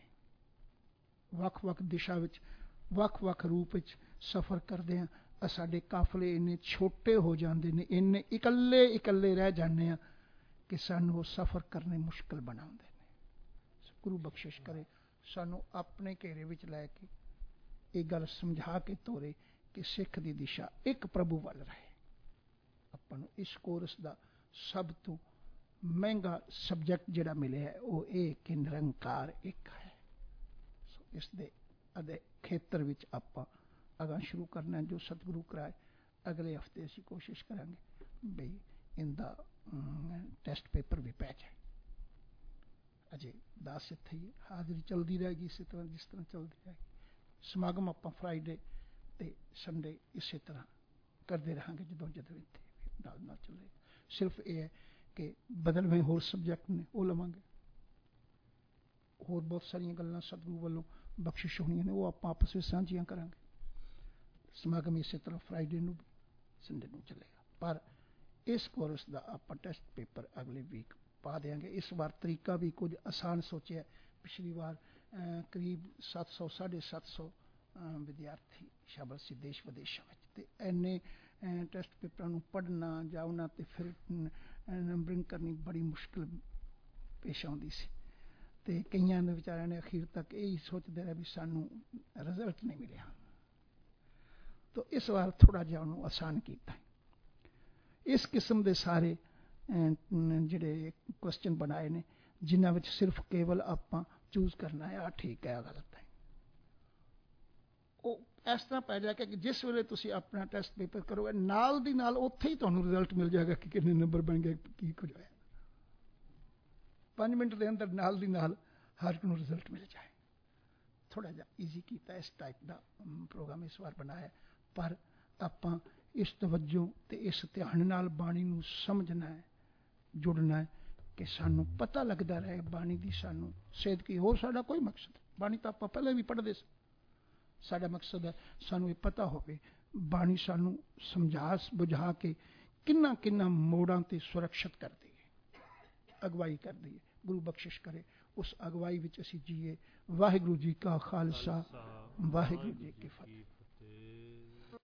ਵੱਖ ਵੱਖ ਦਿਸ਼ਾ ਵਿੱਚ ਵੱਖ ਵੱਖ ਰੂਪ ਵਿੱਚ ਸਫ਼ਰ ਕਰਦੇ ਹਾਂ, ਸਾਡੇ ਕਾਫਲੇ ਇੰਨੇ ਛੋਟੇ ਹੋ ਜਾਂਦੇ ਨੇ, ਇੰਨੇ ਇਕੱਲੇ ਇਕੱਲੇ ਰਹਿ ਜਾਂਦੇ ਹਾਂ ਕਿ ਸਾਨੂੰ ਉਹ ਸਫ਼ਰ ਕਰਨੇ ਮੁਸ਼ਕਿਲ ਬਣਾਉਂਦੇ ਨੇ। ਗੁਰੂ ਬਖਸ਼ਿਸ਼ ਕਰੇ ਸਾਨੂੰ ਆਪਣੇ ਘੇਰੇ ਵਿੱਚ ਲੈ ਕੇ ਇਹ ਗੱਲ ਸਮਝਾ ਕੇ ਤੋਰੇ ਕਿ ਸਿੱਖ ਦੀ ਦਿਸ਼ਾ ਇੱਕ ਪ੍ਰਭੂ ਵੱਲ ਰਹੇ। ਆਪਾਂ ਨੂੰ ਇਸ ਕੋਰਸ ਦਾ ਸਭ ਤੋਂ ਮਹਿੰਗਾ ਸਬਜੈਕਟ ਜਿਹੜਾ ਮਿਲਿਆ ਹੈ ਉਹ ਇਹ ਕਿ ਨਿਰੰਕਾਰ ਇੱਕ ਹੈ। ਸੋ ਇਸ ਦੇ ਅਦੇ ਖੇਤਰ ਵਿੱਚ ਆਪਾਂ ਅਗਾਂਹ ਸ਼ੁਰੂ ਕਰਨਾ ਜੋ ਸਤਿਗੁਰੂ ਕਰਾਏ। ਅਗਲੇ ਹਫ਼ਤੇ ਅਸੀਂ ਕੋਸ਼ਿਸ਼ ਕਰਾਂਗੇ ਬਈ ਇਹਦਾ ਟੈਸਟ ਪੇਪਰ ਵੀ ਪੈ ਜਾਏ। ਅਜੇ ਦਸ ਇੱਥੇ ਹੀ ਹਾਜ਼ਰੀ ਚੱਲਦੀ ਰਹੇਗੀ ਇਸੇ ਤਰ੍ਹਾਂ ਜਿਸ ਤਰ੍ਹਾਂ ਚੱਲਦੀ ਰਹੇਗੀ। ਸਮਾਗਮ ਆਪਾਂ ਫਰਾਈਡੇ ਤੇ ਸੰਡੇ ਇਸੇ ਤਰ੍ਹਾਂ ਕਰਦੇ ਰਹਾਂਗੇ ਜਦੋਂ ਜਦੋਂ ਇੱਥੇ ਨਾਲ ਨਾਲ ਚੱਲੇਗਾ। ਸਿਰਫ ਇਹ ਹੈ ਕਿ ਬਦਲਵੇਂ ਹੋਰ ਸਬਜੈਕਟ ਨੇ ਉਹ ਲਵਾਂਗੇ। ਹੋਰ ਬਹੁਤ ਸਾਰੀਆਂ ਗੱਲਾਂ ਸਤਿਗੁਰੂ ਵੱਲੋਂ ਬਖਸ਼ਿਸ਼ ਹੋਣੀਆਂ ਨੇ, ਉਹ ਆਪਾਂ ਆਪਸ ਵਿੱਚ ਸਾਂਝੀਆਂ ਕਰਾਂਗੇ। ਸਮਾਗਮ ਇਸੇ ਤਰ੍ਹਾਂ ਫਰਾਈਡੇ ਨੂੰ ਸੰਡੇ ਨੂੰ ਚੱਲੇਗਾ। ਪਰ ਇਸ ਕੋਰਸ ਦਾ ਆਪਾਂ ਟੈਸਟ ਪੇਪਰ ਅਗਲੇ ਵੀਕ ਪਾ ਦਿਆਂਗੇ। ਇਸ ਵਾਰ ਤਰੀਕਾ ਵੀ ਕੁਝ ਆਸਾਨ ਸੋਚਿਆ। ਪਿਛਲੀ ਵਾਰ ਕਰੀਬ ਸੱਤ ਸੌ ਸਾਢੇ ਸੱਤ ਸੌ ਵਿਦਿਆਰਥੀ ਸ਼ਾਮਲ ਸੀ ਦੇਸ਼ ਵਿਦੇਸ਼ਾਂ ਵਿੱਚ, ਅਤੇ ਇੰਨੇ ਟੈਸਟ ਪੇਪਰਾਂ ਨੂੰ ਪੜ੍ਹਨਾ ਜਾਂ ਉਹਨਾਂ 'ਤੇ ਫਿਰ ਨੰਬਰਿੰਗ ਕਰਨੀ ਬੜੀ ਮੁਸ਼ਕਿਲ ਪੇਸ਼ ਆਉਂਦੀ ਸੀ। ਅਤੇ ਕਈਆਂ ਦੇ ਵਿਚਾਰਿਆਂ ਨੇ ਅਖੀਰ ਤੱਕ ਇਹੀ ਸੋਚਦੇ ਰਹੇ ਵੀ ਸਾਨੂੰ ਰਿਜ਼ਲਟ ਨਹੀਂ ਮਿਲਿਆ। ਤਾਂ ਇਸ ਵਾਰ ਥੋੜ੍ਹਾ ਜਿਹਾ ਉਹਨੂੰ ਆਸਾਨ ਕੀਤਾ। ਇਸ ਕਿਸਮ ਦੇ ਸਾਰੇ ਜਿਹੜੇ ਕੁਐਸਚਨ ਬਣਾਏ ਨੇ, ਜਿਨ੍ਹਾਂ ਵਿੱਚ ਸਿਰਫ ਕੇਵਲ ਆਪਾਂ ਚੂਜ਼ ਕਰਨਾ ਹੈ ਆ ਠੀਕ ਹੈ ਆ ਗਲਤ ਹੈ। ਉਹ ਇਸ ਤਰ੍ਹਾਂ ਪੈ ਜਾਏਗਾ ਕਿ ਜਿਸ ਵੇਲੇ ਤੁਸੀਂ ਆਪਣਾ ਟੈਸਟ ਪੇਪਰ ਕਰੋਗੇ, ਨਾਲ ਦੀ ਨਾਲ ਉੱਥੇ ਹੀ ਤੁਹਾਨੂੰ ਰਿਜ਼ਲਟ ਮਿਲ ਜਾਏਗਾ ਕਿ ਕਿੰਨੇ ਨੰਬਰ ਬਣ ਗਏ, ਕੀ ਕੁਝ ਹੋਇਆ। ਪੰਜ ਮਿੰਟ ਦੇ ਅੰਦਰ ਨਾਲ ਦੀ ਨਾਲ ਹਰ ਇੱਕ ਨੂੰ ਰਿਜ਼ਲਟ ਮਿਲ ਜਾਏ। ਥੋੜ੍ਹਾ ਜਿਹਾ ਈਜ਼ੀ ਕੀਤਾ, ਇਸ ਟਾਈਪ ਦਾ ਪ੍ਰੋਗਰਾਮ ਇਸ ਵਾਰ ਬਣਾਇਆ। ਪਰ ਆਪਾਂ ਇਸ ਤਵੱਜੋ ਅਤੇ ਇਸ ਧਿਆਨ ਨਾਲ ਬਾਣੀ ਨੂੰ ਸਮਝਣਾ ਹੈ, ਜੁੜਨਾ ਹੈ, ਕਿ ਸਾਨੂੰ ਪਤਾ ਲੱਗਦਾ ਰਹੇ ਬਾਣੀ ਦੀ ਸਾਨੂੰ ਸੇਧ ਕੀ। ਹੋਰ ਸਾਡਾ ਕੋਈ ਮਕਸਦ, ਬਾਣੀ ਤਾਂ ਆਪਾਂ ਪਹਿਲਾਂ ਵੀ ਪੜ੍ਹਦੇ ਸੀ। ਸਾਡਾ ਮਕਸਦ ਹੈ ਸਾਨੂੰ ਇਹ ਪਤਾ ਹੋਵੇ ਬਾਣੀ ਸਾਨੂੰ ਸਮਝਾ ਬੁਝਾ ਕੇ ਕਿੰਨਾ ਕਿੰਨਾ ਮੋੜਾਂ 'ਤੇ ਸੁਰੱਖਿਅਤ ਕਰਦੀ ਹੈ, ਅਗਵਾਈ ਕਰਦੀ ਹੈ। ਗੁਰੂ ਬਖਸ਼ਿਸ਼ ਕਰੇ ਉਸ ਅਗਵਾਈ ਵਿੱਚ ਅਸੀਂ ਜੀਏ। ਵਾਹਿਗੁਰੂ ਜੀ ਕਾ ਖਾਲਸਾ, ਵਾਹਿਗੁਰੂ ਜੀ ਕੀ ਫਤਿਹ।